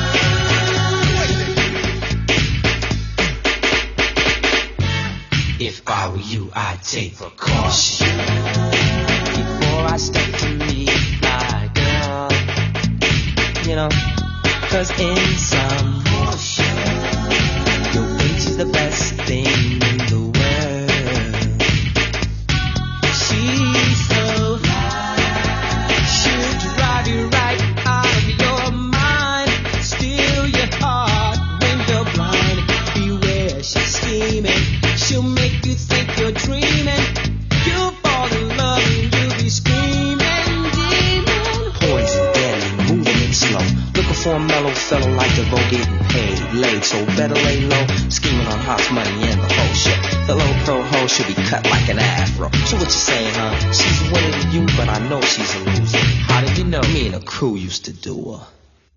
If I were you, I'd take precaution before I step to meet my girl. You know, cause in some motion, your bitch is the best thing in the world. She's so she'll drive you right out of your mind, steal your heart when you're blind. Beware, she's scheming. She'll make you think you're dreaming. You'll fall in love and you'll be screaming, demon. Poison, deadly, moving it slow. Looking for a mellow fellow like DeVoe, getting paid, laid, so better lay low. Scheming on hot money and the whole shit. The low pro hoe should be cut like an afro. So what you saying, huh? She's winning to you, but I know she's a loser. How did you know? Me and the crew used to do her.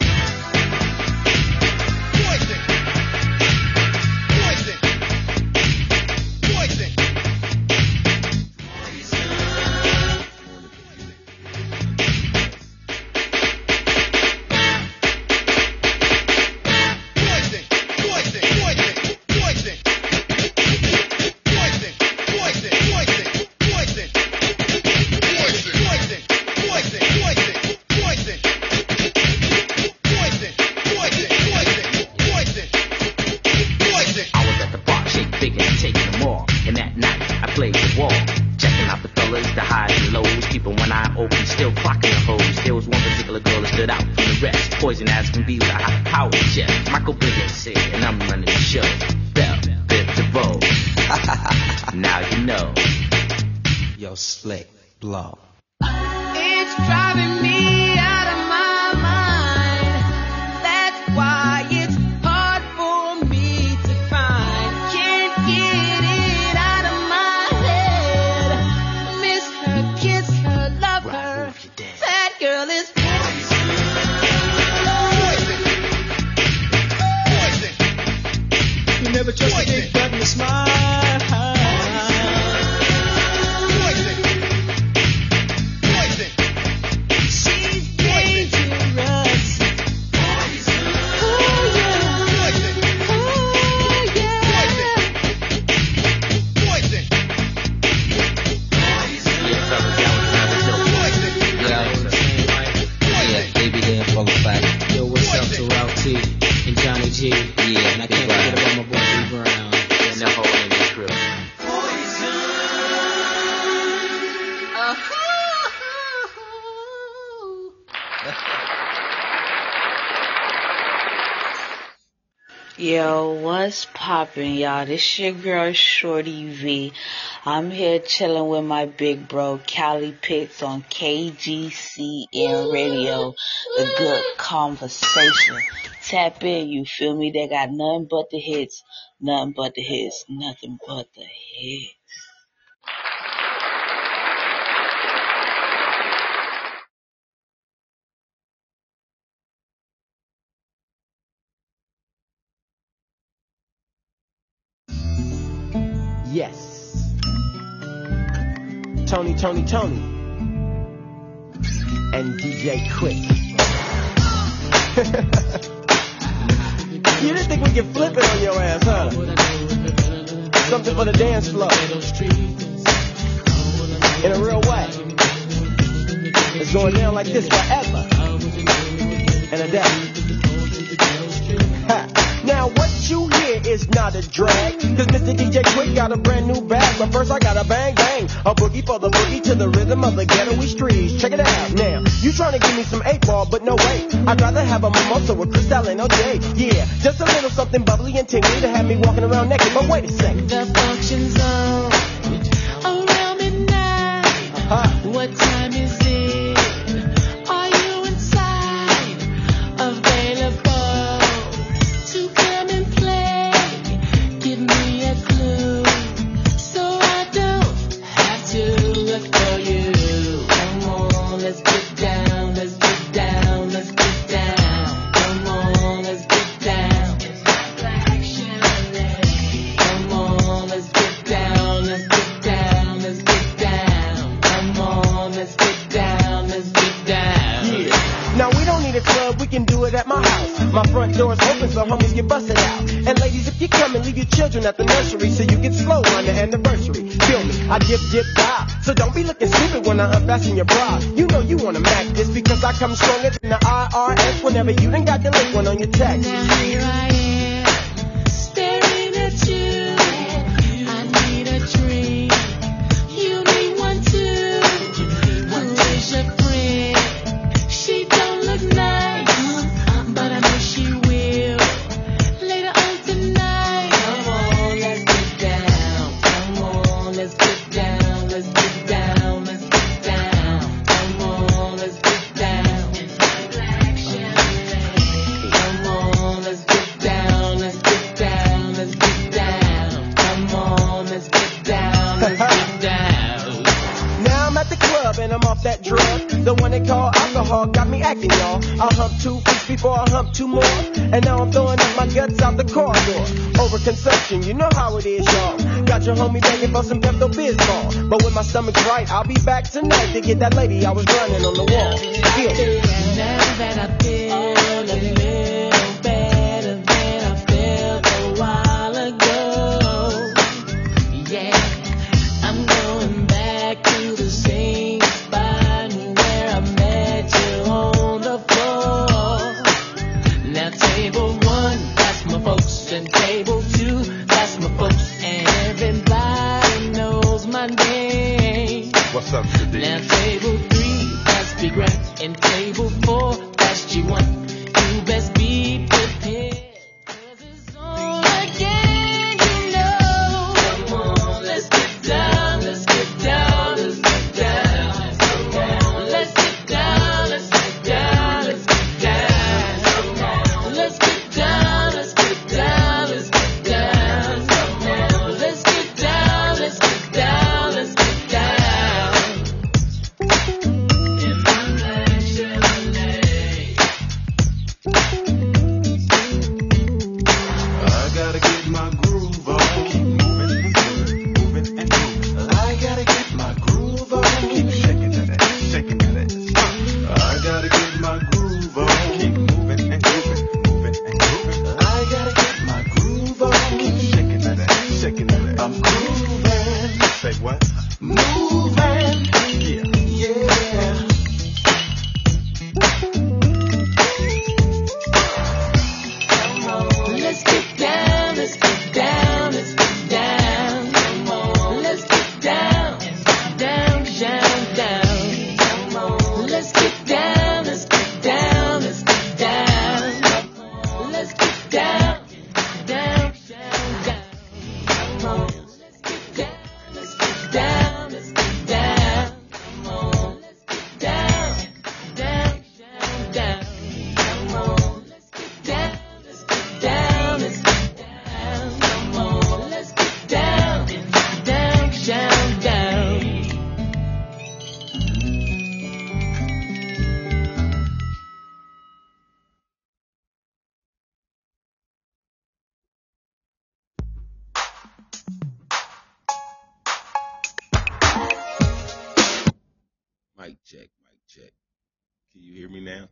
Poison as can be with a high power jet. Michael Biggins here, and I'm running the show. Bell, Biv DeVoe. Now you know. Yo, slick, blow. It's driving me out of my mind. That's why it's hard for me to find. Can't get it out of my head. Miss her, kiss her, love her. That girl is never trust a big button to smile. She's dangerous. Oh yeah. Oh yeah. Yeah, fellas, that was another dope. Yeah, baby, then follow back. Yo, what's up to Ralph T and Johnny G? Yeah, and I can't forget about my boy B Brown and the whole English crew. Yo, what's poppin', y'all? This your girl Shorty V. I'm here chilling with my big bro Cali Pitts on K G C N Radio, The Good Conversation. Tap in, you feel me? They got nothing but the hits, nothing but the hits, nothing but the hits. Yes. Tony, Tony, Tony. And D J Quick. You didn't think we could flip it on your ass, huh? Something for the dance floor. In a real way. It's going down like this forever. And a day. Ha. Now what you hear is not a drag. Cause Mister D J Quick got a brand new bag. But first I gotta bang bang, a boogie for the boogie to the rhythm of the ghetto streets. Check it out now. You trying to give me some eight ball, but no way. I'd rather have a mimosa with Cristal and O J. Yeah, just a little something bubbly and tingly to have me walking around naked. But wait a second. The function zone around midnight. Uh-huh. What time is it? Are you inside? Available to come and play? Give me a clue so I don't have to look for you. Come on, let's get down, let's get down, let's get down. Come on, let's get down. Come on, let's get down, let's get down, let's get down. Come on, let's get down, let's get down. Yeah. Now we don't need a club, we can do it at my house. My front door's open so homies get busted out. And ladies, if you come and leave your children at the nursery so you get slow on the anniversary. Feel me, I dip, dip, die. So don't be looking stupid when I unfasten your bra. You know you wanna mac this because I come stronger than the I R S whenever you done got delinquent on your taxes. Now here I am, staring at you. I need a drink. You need one too. Who is your friend? She don't look nice, but I know she will later on tonight. Come on, let's get down. Come on, let's get down. Let's get down. Let's get down. Come on, let's get down. Come on, let's get down. Let's get down. Let's get down. Come on, let's get down. Let's get down. Now I'm at the club and I'm off that drug. The one they call alcohol got me acting, y'all. I hump two weeks before I hump two more. And now I'm throwing up my guts out the corridor. Overconsumption, you know how it is, y'all. Got your homie begging for some Pepto-Bismol. But when my stomach's right, I'll be back tonight to get that lady I was running on the wall. Feel me. Now that I feel a little better than I felt a while ago. Yeah, I'm going back to the same spot where I met you on the floor. Now table one, that's my folks, and table two, that's my folks, and everybody knows my name. What's up, today? Now table three, that's Big Rat, and table four, that's G one. You best be prepared, 'cause it's on again, you know. Come on, let's get down, let's get down, let's get down. Come on, let's get down, let's get down, let's get down. Come on, let's get down, let's get down, let's get down. Come on, let's get down, let's get down, let's get down. In my life, Chevrolet. I gotta get my groove on. Keep moving, moving, moving and moving. I gotta get my groove on. Keep shaking that ass, shaking that ass. I gotta get my groove on. Keep moving and moving, moving and moving. I gotta get my groove on. Keep shaking that ass, shaking that ass. I'm grooving. Say what? Moving. Yeah. Yeah. Let's get down, let's get down, let's get down. Come on, let's get down, down, down, down. Come on, let's get down, let's get down, let's get down. Come on, let's get down, down, down, down. Come on, let's get down, let's get down, let's get down. Come on, let's get down, down, down, down. Come on, let's get down. Down, let's get down, come on, let's get down, down, down, down. Mic check, mic check. Can you hear me now?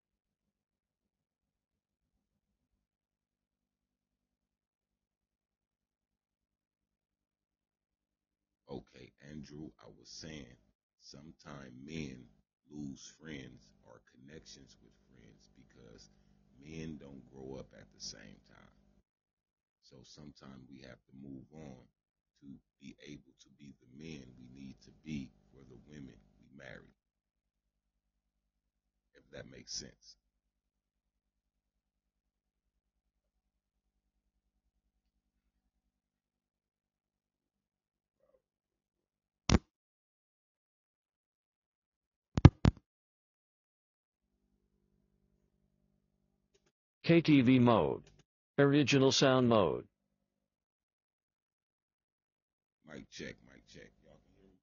Okay, Andrew, I was saying, sometimes men lose friends or connections with friends because men don't grow up at the same time. So sometimes we have to move on to be able to be the men we need to be for the women we marry. If that makes sense. K T V mode. Original sound mode. Mic check, mic check. Y'all can hear me?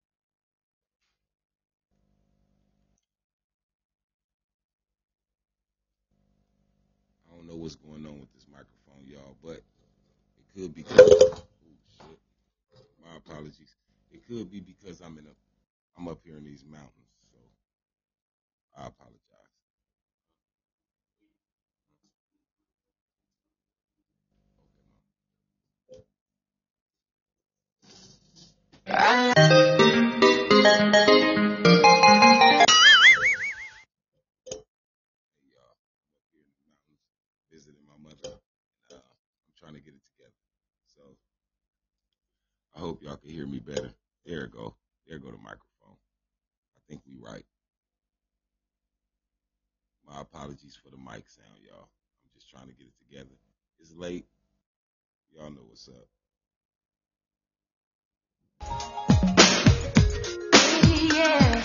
I don't know what's going on with this microphone, y'all, but it could be because, oh shit, my apologies. It could be because I'm in a, I'm up here in these mountains, so I apologize. Visiting my mother. Uh, I'm trying to get it together. So I hope y'all can hear me better. There it go. There go the microphone. I think we right. My apologies for the mic sound, y'all. I'm just trying to get it together. It's late. Y'all know what's up. Yeah.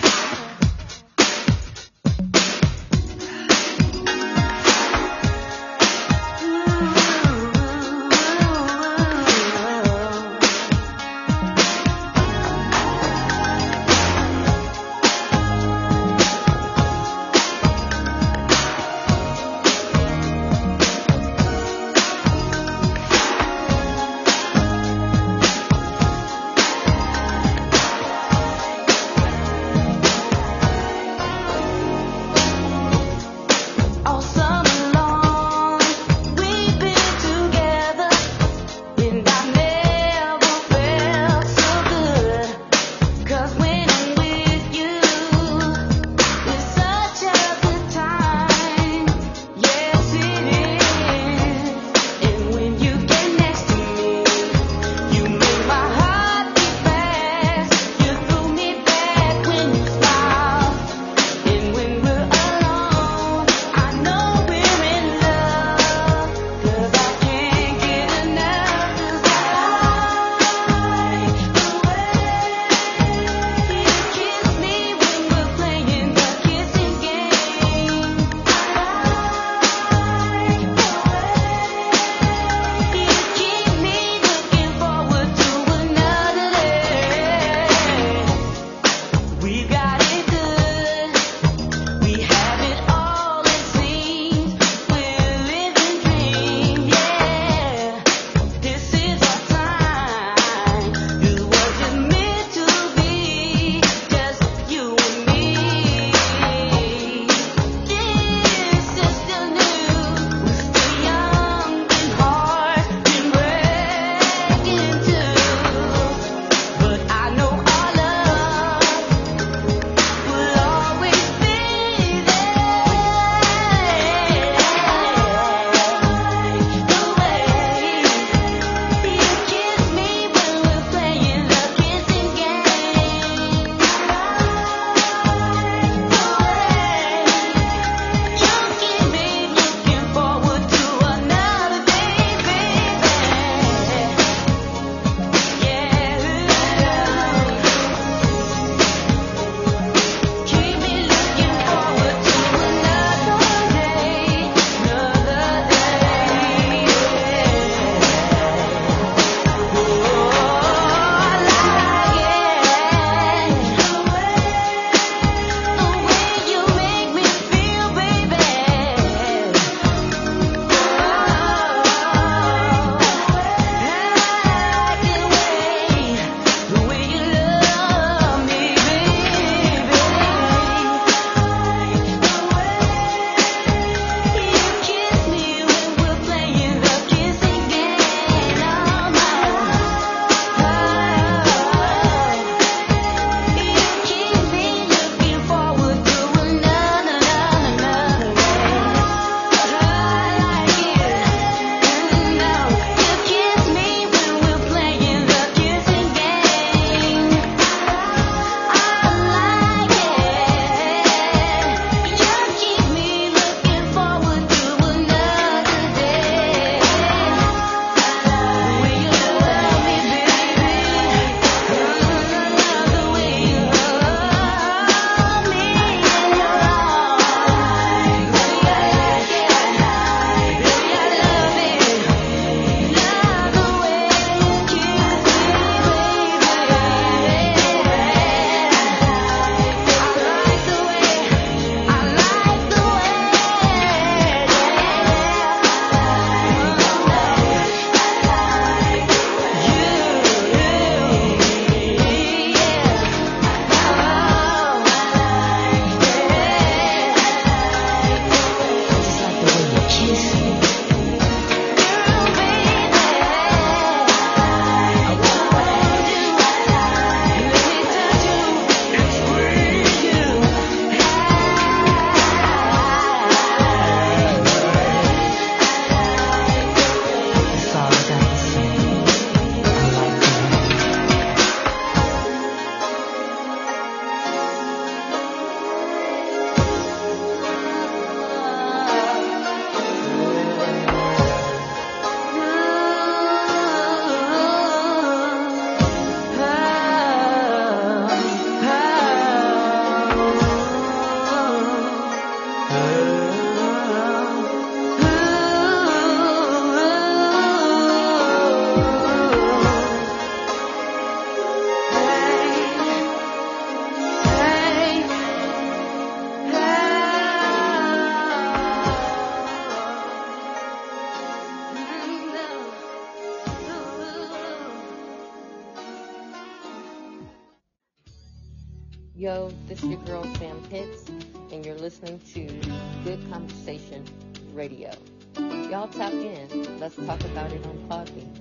Yo, this is your girl Sam Pitts, and you're listening to Good Conversation Radio. Y'all tap in. Let's talk about it on Podbean.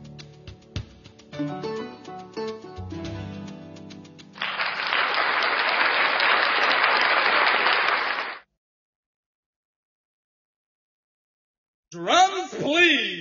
Drums, please.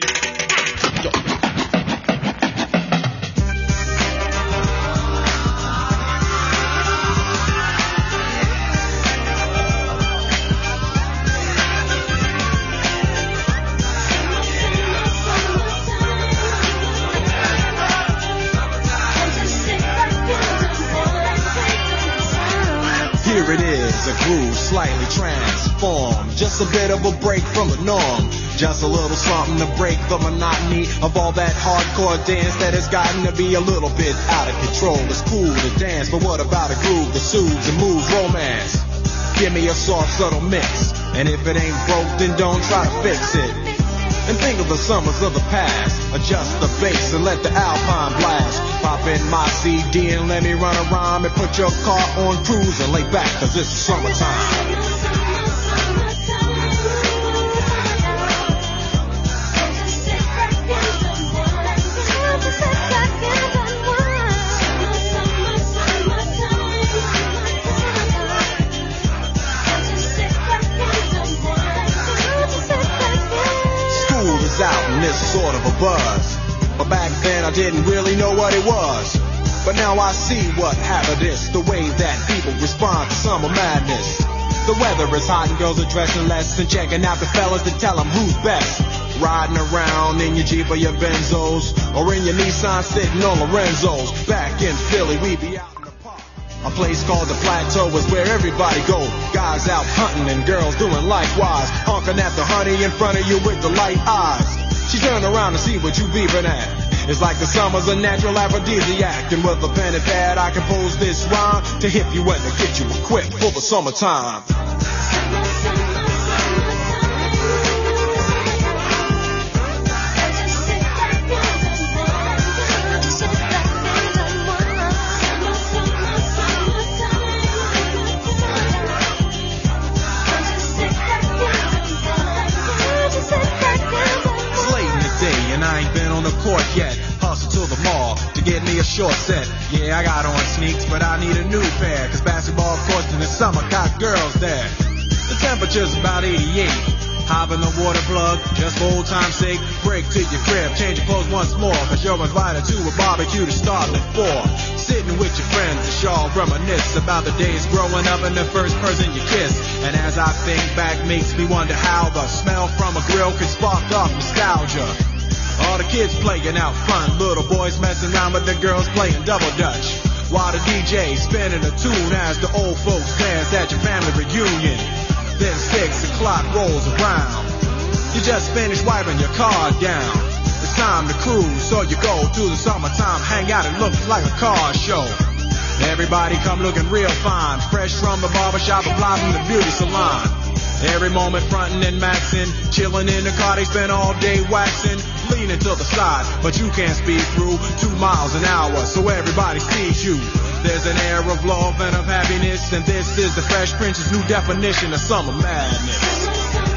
Here it is, a groove slightly transformed. Just a bit of a break from the norm. Just a little something to break the monotony of all that hardcore dance that has gotten to be a little bit out of control. It's cool to dance, but what about a groove that soothes and moves romance? Give me a soft, subtle mix, and if it ain't broke, then don't try to fix it. And think of the summers of the past. Adjust the bass and let the Alpine blast. Pop in my C D and let me run a rhyme and put your car on cruise and lay back, cause it's summertime. Out and it's sort of a buzz, but back then I didn't really know what it was. But now I see what happened is the way that people respond to summer madness. The weather is hot and girls are dressing less and checking out the fellas to tell them who's best. Riding around in your Jeep or your Benzos, or in your Nissan sitting on Lorenzo's. Back in Philly we be out in the park. A place called the Plateau is where everybody go. Guys out hunting and girls doing likewise. Honking at the honey in front of you with the light eyes. She turn around to see what you beeping at. It's like the summer's a natural aphrodisiac. And with a pen and pad I compose this rhyme to hip you and to get you equipped for the summertime. Court yet, hustle to the mall to get me a short set. Yeah, I got on sneaks, but I need a new pair, cause basketball courts in the summer got girls there. The temperature's about eighty-eight. Hop in the water plug, just for old time's sake. Break to your crib, change your clothes once more, cause you're invited to a barbecue to start at four. Sitting with your friends as y'all reminisce about the days growing up and the first person you kiss. And as I think back, makes me wonder how the smell from a grill can spark off nostalgia. All the kids playing out front, little boys messing around with the girls playing double dutch. While the D J spinning a tune as the old folks dance at your family reunion. Then six o'clock rolls around. You just finished wiping your car down. It's time to cruise, so you go to the summertime hangout. It looks like a car show. Everybody come looking real fine, fresh from the barbershop and fly from the beauty salon. Every moment frontin' and maxin', chillin' in the car, they spend all day waxin', leaning to the side, but you can't speed through two miles an hour, so everybody sees you. There's an air of love and of happiness, and this is the Fresh Prince's new definition of summer madness.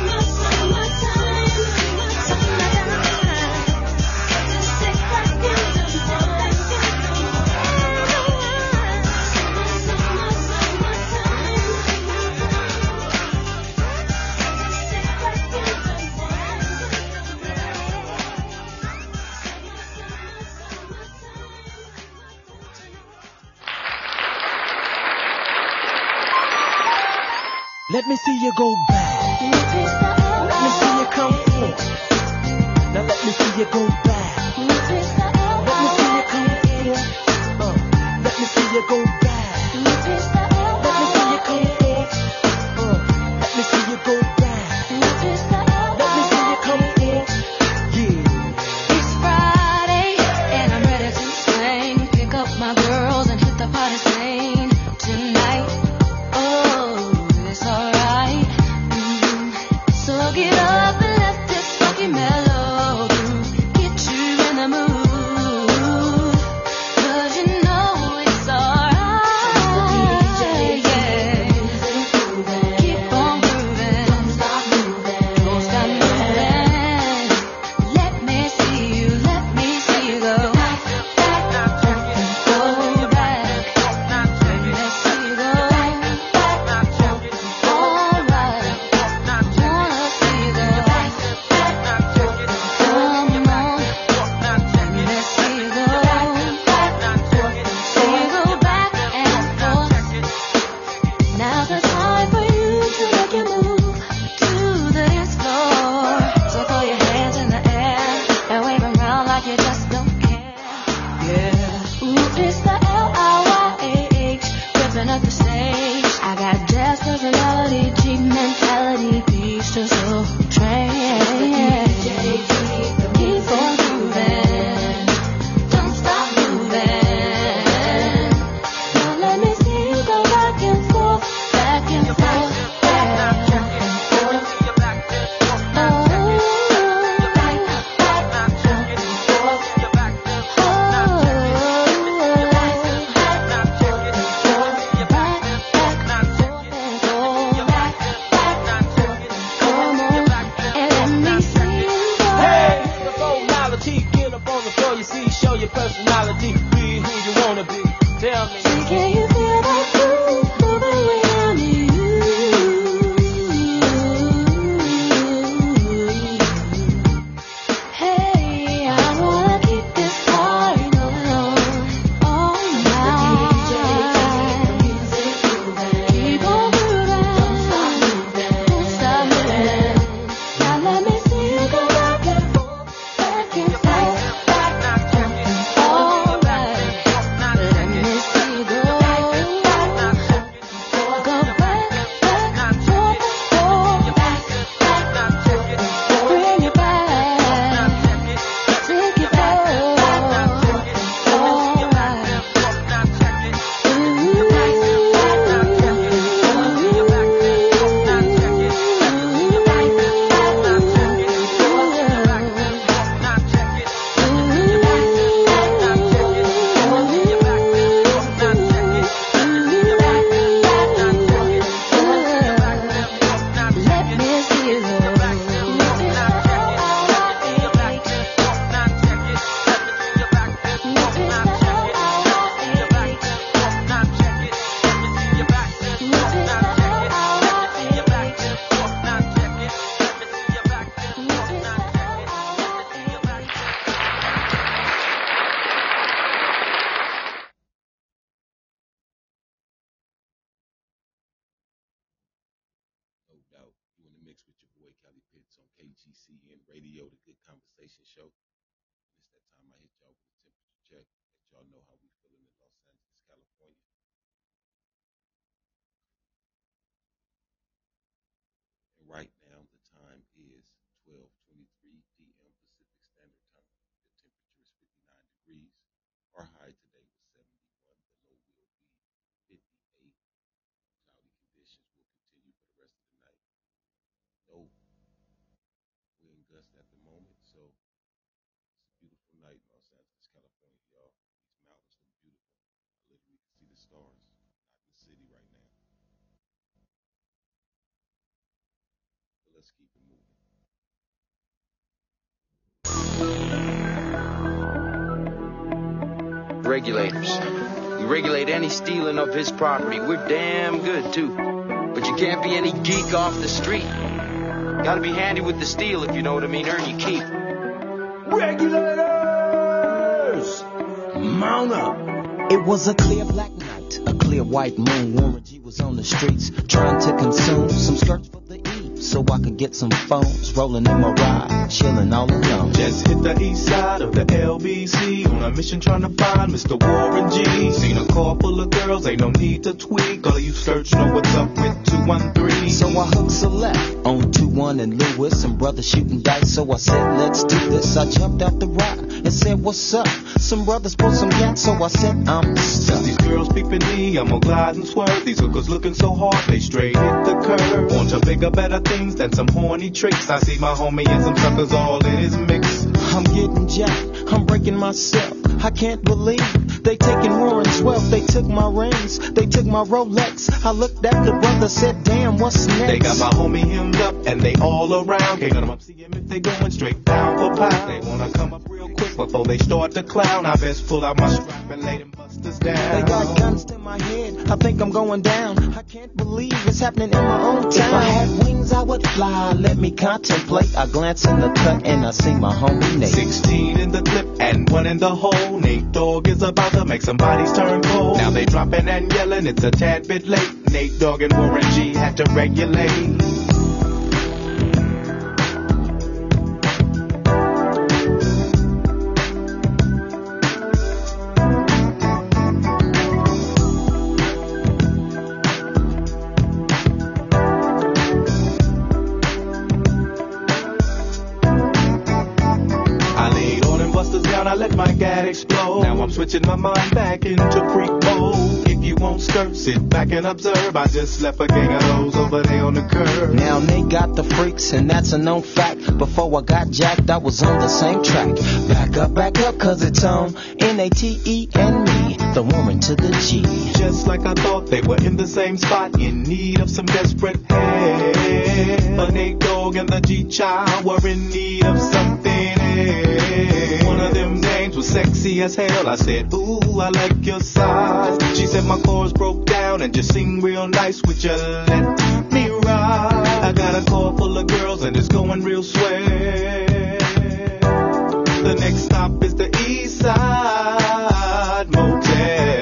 Let me see you go back. Let me see you come forth. Now let me see you go back. Let me see you come forth. Uh, let me see you go back. Let me see you come forth. Uh, let me see you go back. Let me see you come forth. Yeah. It's Friday and I'm ready to swing. Pick up my girls and hit the party scene tonight. Get up and let this funky melody get you in the mood. 'Cause you know it's alright. set the stage. I got jazz personality, cheap mentality, peace to soul train. Keep on moving, don't stop moving. Now let me see you go back and forth, back and forth, back and forth. Personality, be who you wanna be. Tell me. Say, can you feel that groove moving around you? Hey, I wanna keep this party going on all night. Keep on moving, don't stop moving, don't stop moving. Now let me see you go back and forth, back and forth. K G C N Radio, the Good Conversation Show. It's that time I hit y'all with a temperature check, let y'all know how we feeling in Los Angeles, California. And right now, the time is twelve twenty-three p.m. Pacific Standard Time. The temperature is fifty-nine degrees. Our high today was seventy-one. The low will be fifty-eight. Cloudy conditions will continue for the rest of the night. No wind gust at the moment, so it's a beautiful night in Los Angeles, California, y'all. These mountains look beautiful. I literally can see the stars. Not in the city right now. But let's keep it moving. Regulators. We regulate any stealing of his property. We're damn good, too. But you can't be any geek off the street. Gotta be handy with the steel, if you know what I mean. Earn your keep. Regulators! Mount up! It was a clear black night, a clear white moon. Warren G was on the streets, trying to consume some skirts for the eve, so I could get some phones. Rolling in my ride, chilling all alone. Just hit the east side of the L B C on a mission trying to find Mister Warren G. Seen a car full of girls, ain't no need to tweak. All of you search know what's up with two one three. So I hooked select on two one and Lewis, some brothers shooting dice. So I said, let's do this. I jumped out the ride and said, what's up? Some brothers pulled some gas, so I said, I'm stuck. Since these girls peeping me, I'm gonna glide and swerve. These hookers looking so hard, they straight hit the curve. Want to bigger, better things than some horny tricks. I see my homie and some suckers all in his mix. I'm getting jacked, I'm breaking myself. I can't believe they taking Warren's wealth. They took my rings, they took my Rolex. I looked at the brother, said, damn, what's next? They got my homie hemmed up and they all around. Can't let them up, see him if they going straight down for pound. They wanna come up real quick before they start to clown. I best pull out my strap and lay them busters down. They got guns to my head, I think I'm going down. I can't believe it's happening in my own town. If I had wings, I would fly, let me contemplate. I glance in the cut and I see my homie Nate. Sixteen in the clip and one in the hole. Nate Dogg is about to make some bodies turn cold. Now they dropping and yelling, it's a tad bit late. Nate Dogg and Warren G had to regulate. I'm switching my mind back into freak mode. If you won't skirt, sit back and observe. I just left a gang of those over there on the curb. Now they got the freaks, and that's a known fact. Before I got jacked, I was on the same track. Back up, back up, cause it's on N A T E and me, the woman to the G. Just like I thought, they were in the same spot, in need of some desperate help. A Nate Dogg and the G-Child were in need of something else. One of them names was sexy as hell. I said, ooh, I like your size. She said my chords broke down and just sing real nice. Would you let me ride? I got a car full of girls and it's going real swell. The next stop is the East Side Motel.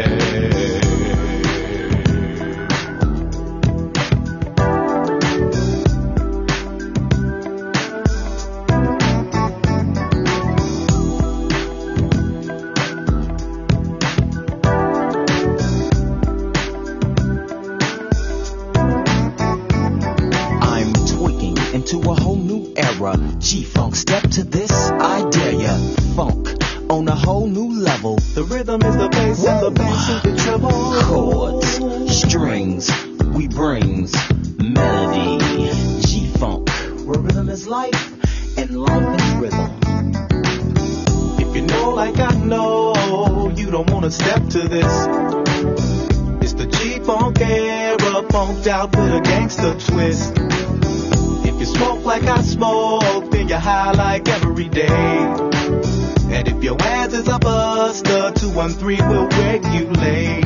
To a whole new era, G-Funk, step to this, I dare ya. Funk on a whole new level. The rhythm is the bass and the bass is the treble. Chords, strings, we brings melody. G-Funk, where rhythm is life and life is rhythm. If you know like I know, you don't wanna step to this. It's the G-Funk era, funked out with a gangster twist. If you smoke like I smoke, then you're high like every day. And if your ass is a buster, two one three will regulate.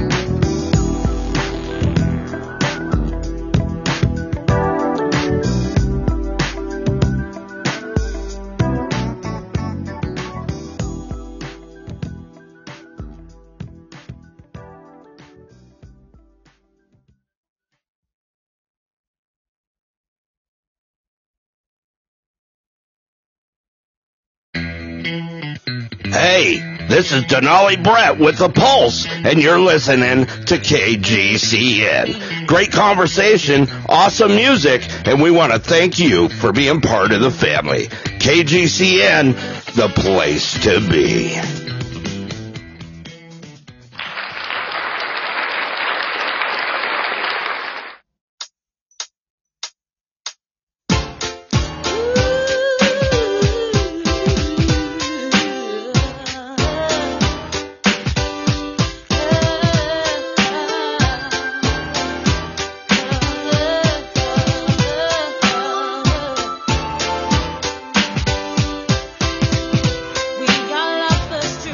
Hey, this is Denali Brett with The Pulse, and you're listening to K G C N. Great conversation, awesome music, and we want to thank you for being part of the family. K G C N, the place to be. We all off the street.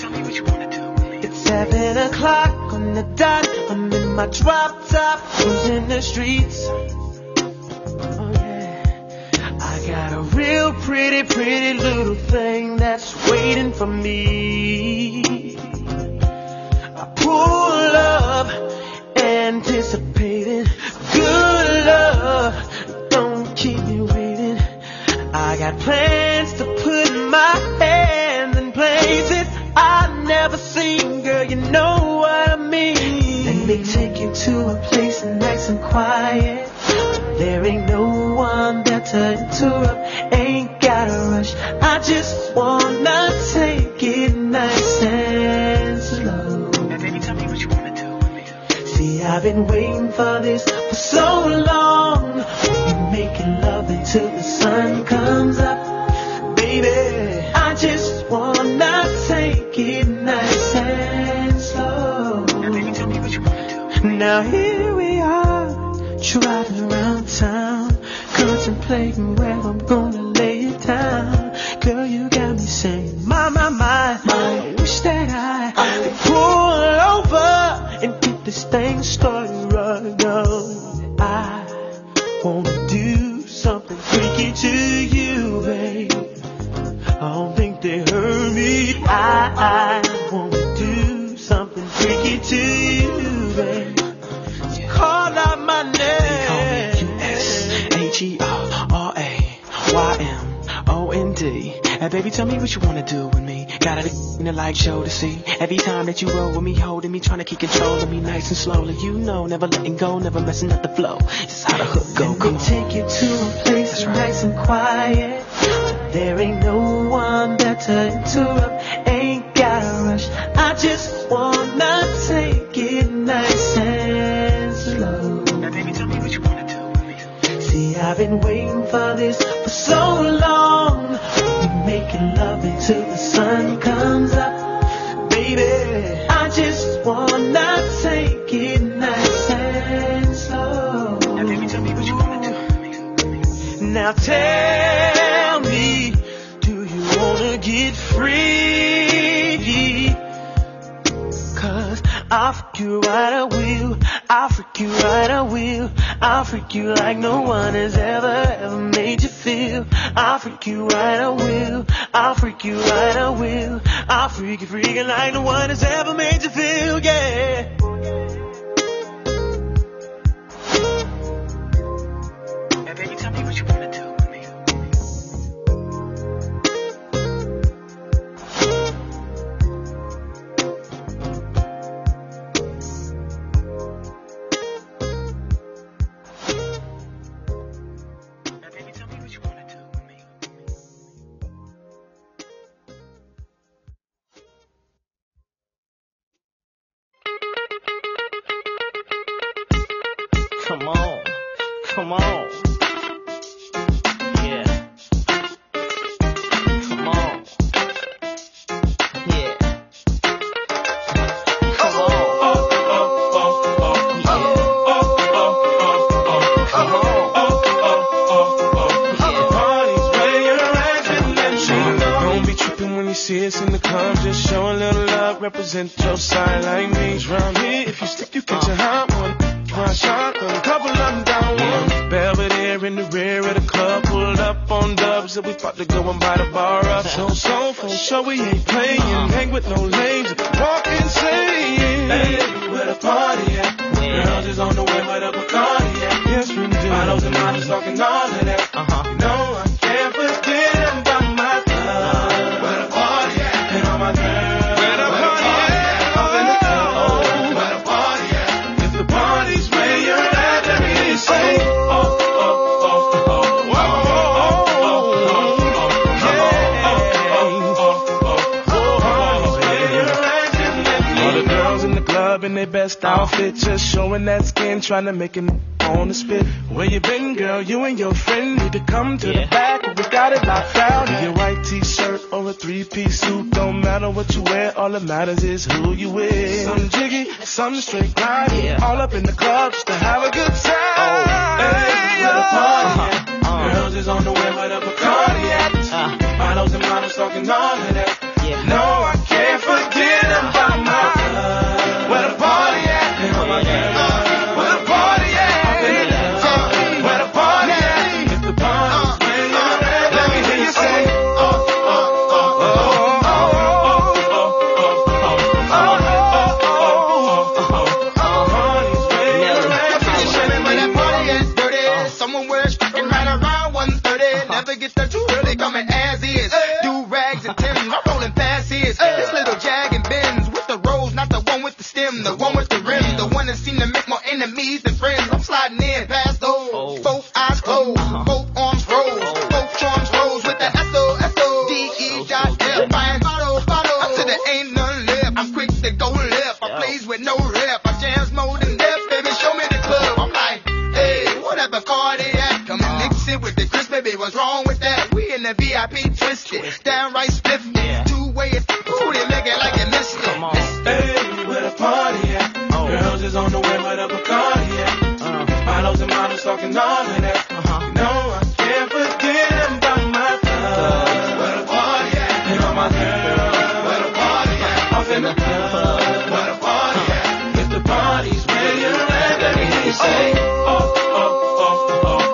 It's seven o'clock on the dot. I'm in my drop top, cruising the streets. Oh yeah. I got a real pretty, pretty little thing that's waiting for me. I pull up, anticipating good love. Don't keep me waiting. I got plans to put my hands in places I've never seen, girl, you know what I mean. Let me take you to a place nice and quiet. There ain't no one there to interrupt. Ain't gotta rush. I just wanna take it nice and slow. Now baby, tell me what you wanna do with me. See, I've been waiting for this for so long. We're making love until the sun comes up. Baby, I just wanna take it nice and slow. Now baby, tell me what you wanna do. Now here we are, driving around town, contemplating where I'm gonna lay it down. Girl, you got me saying, my, my, my, I wish that I could pull over and get this thing started right now. I wanna do something freaky to you, babe. I don't think they heard me. I, I wanna do something freaky to you, babe. So call out my name. They call me U S H E R R A Y M O N D. And baby, tell me what you wanna do with me. Got it in the light show to see. Every time that you roll with me, holding me, trying to keep control of me nice and slowly. You know, never letting go, never messing up the flow. This is how the hook go. Let me take you to a place that's right. Nice and quiet. There ain't no one there to interrupt. Ain't gotta rush. I just wanna take it nice and slow. Now baby, tell me what you wanna do with me. See, I've been waiting for this for so long. We're making love until the sun comes up. Baby, I just wanna take it nice and slow. Now baby, tell me what you wanna do with me. Now tell me, do you wanna get free? Cause I'll freak you right, I will. I'll freak you right, I will. I'll freak you like no one has ever, ever made you feel. I'll freak you right, I will. I'll freak you right, I will. I'll freak you freaking like no one has ever made you feel, yeah. Now baby, tell me what you wanna do. Come on, come on, yeah, come on, yeah, come on, oh, oh, oh, oh, yeah, oh, oh, oh, oh, come on, oh, oh, oh, oh, yeah. Party's where you're at, and let you know. Don't be tripping when you see us in the club, just show a little love, represent your side like me. Round here, if you stick, you get your hot one. My shot, a couple of them down one. Belvedere in the rear of the club, pulled up on dubs, and we about to go and buy the bar up. So, so, for sure we ain't playing, hang with no lames, walk insane. Hey, where the party at? Girls is on the way where the Bacardi at. Yes, we do. Bottles and models talking all of that. Uh-huh. You know I can't forget about my love. Where the party at? And all my girls. In their best outfit, just showing that skin, trying to make it on the spit. Where you been, girl? You and your friend need to come to yeah. the back. We got it locked down. Yeah. Your white t-shirt or a three-piece suit, don't matter what you wear. All that matters is who you with. Some jiggy, some straight grind. Yeah. All up in the club just to have a good time. Oh. Hey, where the party at? Uh-huh. Girls is on the way where the Bacardi at. Uh. Models and models talking all of that. Yeah. No, I can't forget. the V I P twisted. Downright spiffy. Two ways, ooh, they looking like they missed it. Hey, where the party at? Oh. Girls is on the way with a Bacardi at. Uh, models and models talking all of that. Uh-huh. You know I can't forget about my thug. Where the party at? And all my girls. Where the party at? Off in the club. Where the party at? If the party's where you're at, let me hear you say, oh, oh, oh, oh, oh.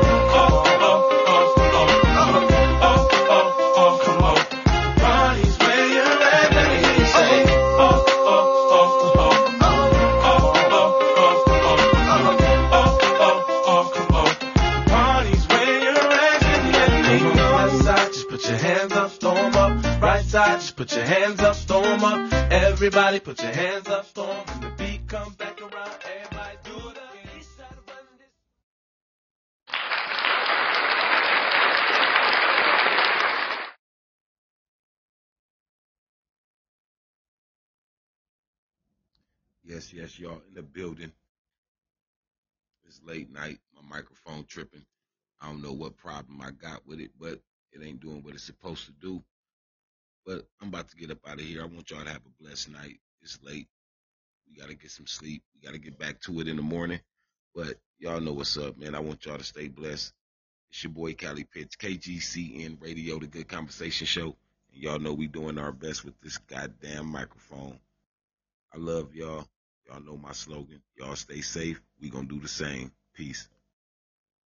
Just put your hands up, storm up. Everybody put your hands up, storm. When the beat comes back around, everybody do it again. Yes, yes, y'all in the building. It's late night. My microphone tripping. I don't know what problem I got with it, but it ain't doing what it's supposed to do. But I'm about to get up out of here. I want y'all to have a blessed night. It's late. We got to get some sleep. We got to get back to it in the morning. But y'all know what's up, man. I want y'all to stay blessed. It's your boy, Cali Pitts, K G C N Radio, the Good Conversation Show. And y'all know we doing our best with this goddamn microphone. I love y'all. Y'all know my slogan. Y'all stay safe. We gonna do the same. Peace.